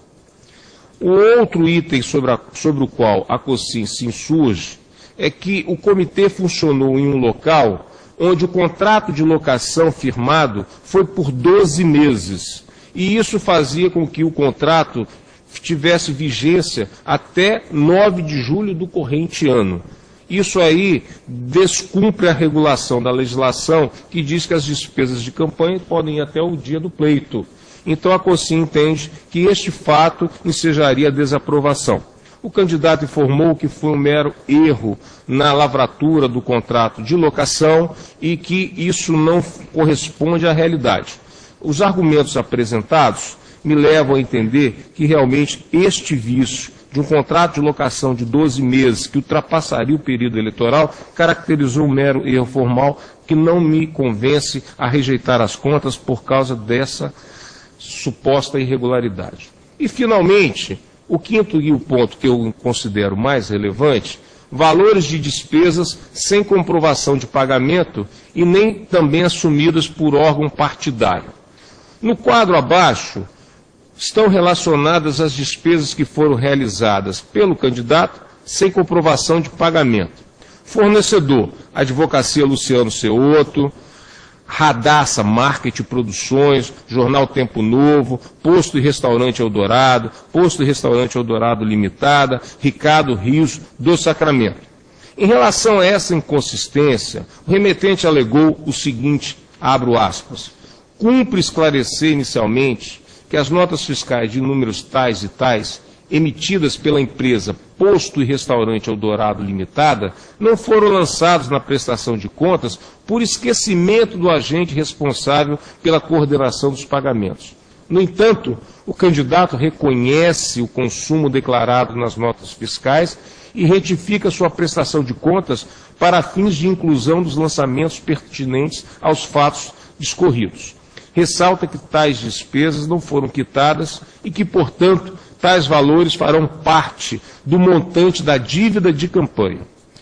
O outro item sobre o qual a COSCIM se insurge é que o comitê funcionou em um local onde o contrato de locação firmado foi por 12 meses, e isso fazia com que o contrato tivesse vigência até 9 de julho do corrente ano. Isso aí descumpre a regulação da legislação que diz que as despesas de campanha podem ir até o dia do pleito. Então a COSCIM entende que este fato ensejaria a desaprovação. O candidato informou que foi um mero erro na lavratura do contrato de locação e que isso não corresponde à realidade. Os argumentos apresentados me levam a entender que realmente este vício de um contrato de locação de 12 meses que ultrapassaria o período eleitoral caracterizou um mero erro formal que não me convence a rejeitar as contas por causa dessa suposta irregularidade. E, finalmente, o quinto e o ponto que eu considero mais relevante, valores de despesas sem comprovação de pagamento e nem também assumidas por órgão partidário. No quadro abaixo, estão relacionadas as despesas que foram realizadas pelo candidato sem comprovação de pagamento. Fornecedor, Advocacia Luciano Ceotto, Radassa Marketing Produções, Jornal Tempo Novo, Posto e Restaurante Eldorado, Posto e Restaurante Eldorado Limitada, Ricardo Rios do Sacramento. Em relação a essa inconsistência, o remetente alegou o seguinte, abro aspas, cumpre esclarecer inicialmente que as notas fiscais de números tais e tais, emitidas pela empresa Posto e Restaurante Eldorado Limitada, não foram lançados na prestação de contas por esquecimento do agente responsável pela coordenação dos pagamentos. No entanto, o candidato reconhece o consumo declarado nas notas fiscais e retifica sua prestação de contas para fins de inclusão dos lançamentos pertinentes aos fatos discorridos. Ressalta que tais despesas não foram quitadas e que, portanto, tais valores farão parte do montante da dívida de campanha.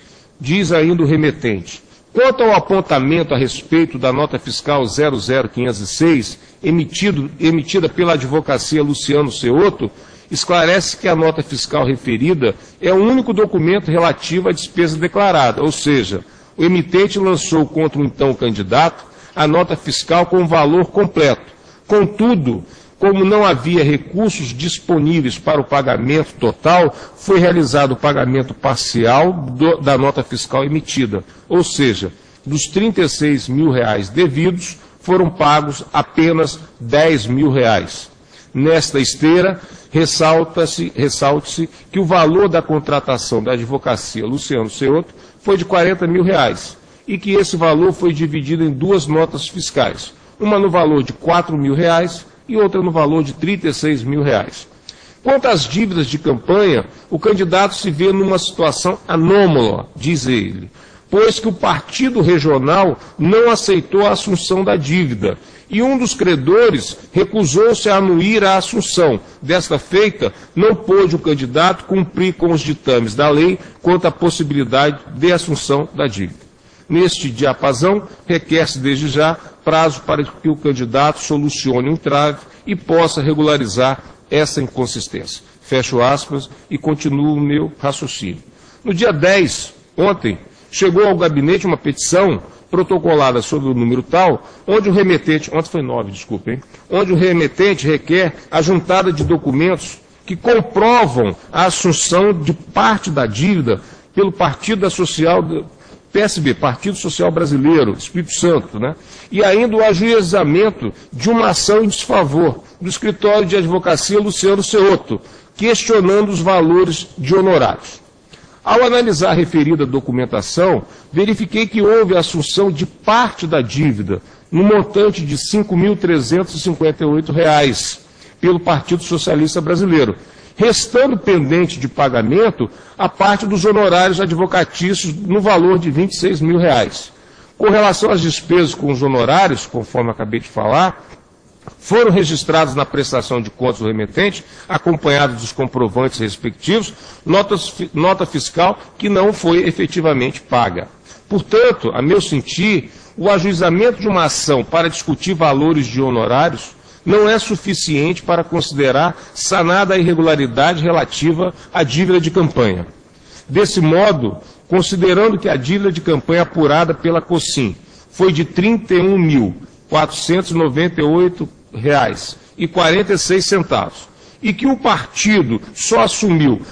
Diz ainda o remetente, quanto ao apontamento a respeito da nota fiscal 00506, emitida pela Advocacia Luciano Ceotto, esclarece que a nota fiscal referida é o único documento relativo à despesa declarada, ou seja, o emitente lançou contra o então candidato a nota fiscal com o valor completo. Contudo, Como não havia recursos disponíveis para o pagamento total, foi realizado o pagamento parcial da nota fiscal emitida, ou seja, dos R$36 mil devidos, foram pagos apenas R$10 mil. Nesta esteira, ressalte-se que o valor da contratação da advocacia Luciano Ceotto foi de R$40 mil e que esse valor foi dividido em duas notas fiscais, uma no valor de R$4 mil e outra no valor de R$36 mil. Quanto às dívidas de campanha, o candidato se vê numa situação anômala, diz ele, pois que o partido regional não aceitou a assunção da dívida e um dos credores recusou-se a anuir a assunção. Desta feita, não pôde o candidato cumprir com os ditames da lei quanto à possibilidade de assunção da dívida. Neste diapasão, requer-se desde já prazo para que o candidato solucione o entrave e possa regularizar essa inconsistência. Fecho aspas e continuo o meu raciocínio. No dia 10, ontem, chegou ao gabinete uma petição protocolada sobre o número tal, onde o remetente, ontem foi 9, desculpem, onde o remetente requer a juntada de documentos que comprovam a assunção de parte da dívida pelo PSB, Partido Social Brasileiro, Espírito Santo, né? E ainda o ajuizamento de uma ação em desfavor do escritório de advocacia Luciano Ceotto, questionando os valores de honorários. Ao analisar a referida documentação, verifiquei que houve a assunção de parte da dívida, no montante de R$ 5.358, pelo Partido Socialista Brasileiro, restando pendente de pagamento a parte dos honorários advocatícios no valor de R$ 26 mil. Com relação às despesas com os honorários, conforme acabei de falar, foram registrados na prestação de contas do remetente, acompanhados dos comprovantes respectivos, nota fiscal que não foi efetivamente paga. Portanto, a meu sentir, o ajuizamento de uma ação para discutir valores de honorários não é suficiente para considerar sanada a irregularidade relativa à dívida de campanha. Desse modo, considerando que a dívida de campanha apurada pela COSIM foi de R$ 31.498,46 e que o partido só assumiu R$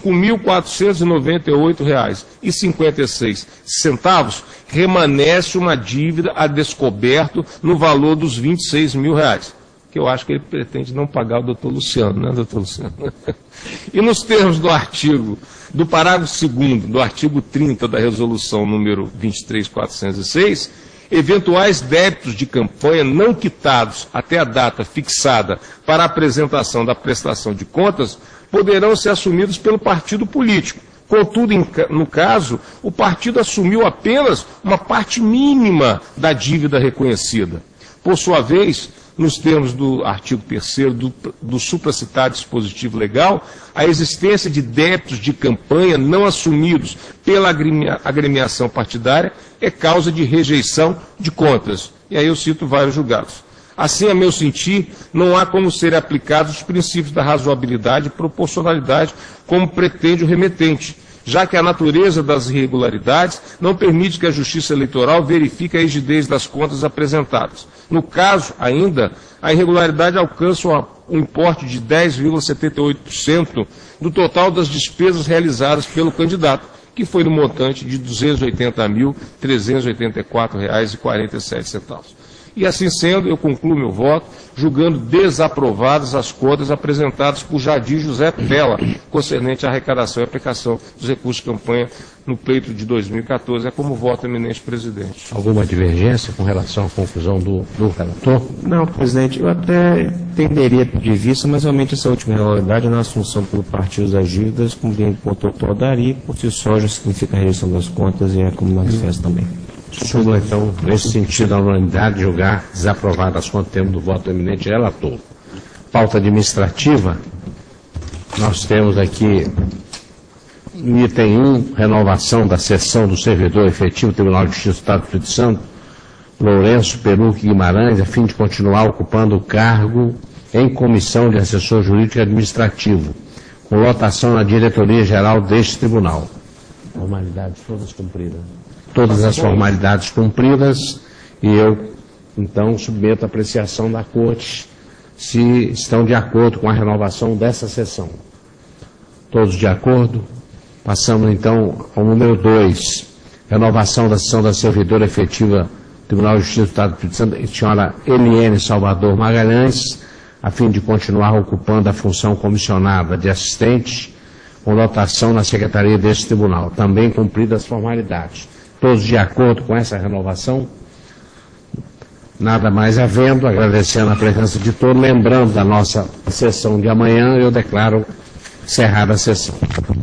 5.498,56, remanesce uma dívida a descoberto no valor dos R$ 26 mil, que eu acho que ele pretende não pagar o doutor Luciano, né, doutor Luciano? E nos termos do parágrafo 2º do artigo 30 da resolução número 23.406, eventuais débitos de campanha não quitados até a data fixada para a apresentação da prestação de contas poderão ser assumidos pelo partido político. Contudo, no caso, o partido assumiu apenas uma parte mínima da dívida reconhecida. Por sua vez, nos termos do artigo 3º do supracitado dispositivo legal, a existência de débitos de campanha não assumidos pela agremiação partidária é causa de rejeição de contas. E aí eu cito vários julgados. Assim, a meu sentir, não há como serem aplicados os princípios da razoabilidade e proporcionalidade como pretende o remetente, já que a natureza das irregularidades não permite que a Justiça Eleitoral verifique a rigidez das contas apresentadas. No caso, ainda, a irregularidade alcança um importe de 10,78% do total das despesas realizadas pelo candidato, que foi no montante de R$ 280.384,47. E assim sendo, eu concluo meu voto, julgando desaprovadas as contas apresentadas por Jadir José Pella, concernente à arrecadação e aplicação dos recursos de campanha no pleito de 2014. É como voto, eminente presidente. Alguma divergência com relação à conclusão do relator? Não, presidente, eu até entenderia de vista, mas realmente essa última irregularidade na assunção pelo partido das dívidas, como bem pontuou o Dari, por si só já significa a rejeição das contas e é como manifesto também. Súmula, então, nesse sentido, a unanimidade, julgar desaprovadas as contas, termo do voto do eminente relator. Pauta administrativa, nós temos aqui, no item 1, renovação da sessão do servidor efetivo do Tribunal de Justiça do Estado do Espírito Santo, Lourenço Peruque Guimarães, a fim de continuar ocupando o cargo em comissão de assessor jurídico e administrativo, com lotação na diretoria-geral deste tribunal. Formalidades todas cumpridas. Todas as formalidades cumpridas, e eu, então, submeto a apreciação da Corte, se estão de acordo com a renovação dessa sessão. Todos de acordo? Passamos então ao número 2, renovação da sessão da servidora efetiva do Tribunal de Justiça do Estado do Espírito Santo, senhora Eliene Salvador Magalhães, a fim de continuar ocupando a função comissionada de assistente com lotação na secretaria deste tribunal, também cumpridas as formalidades. Todos de acordo com essa renovação? Nada mais havendo, agradecendo a presença de todos, lembrando da nossa sessão de amanhã, eu declaro encerrada a sessão.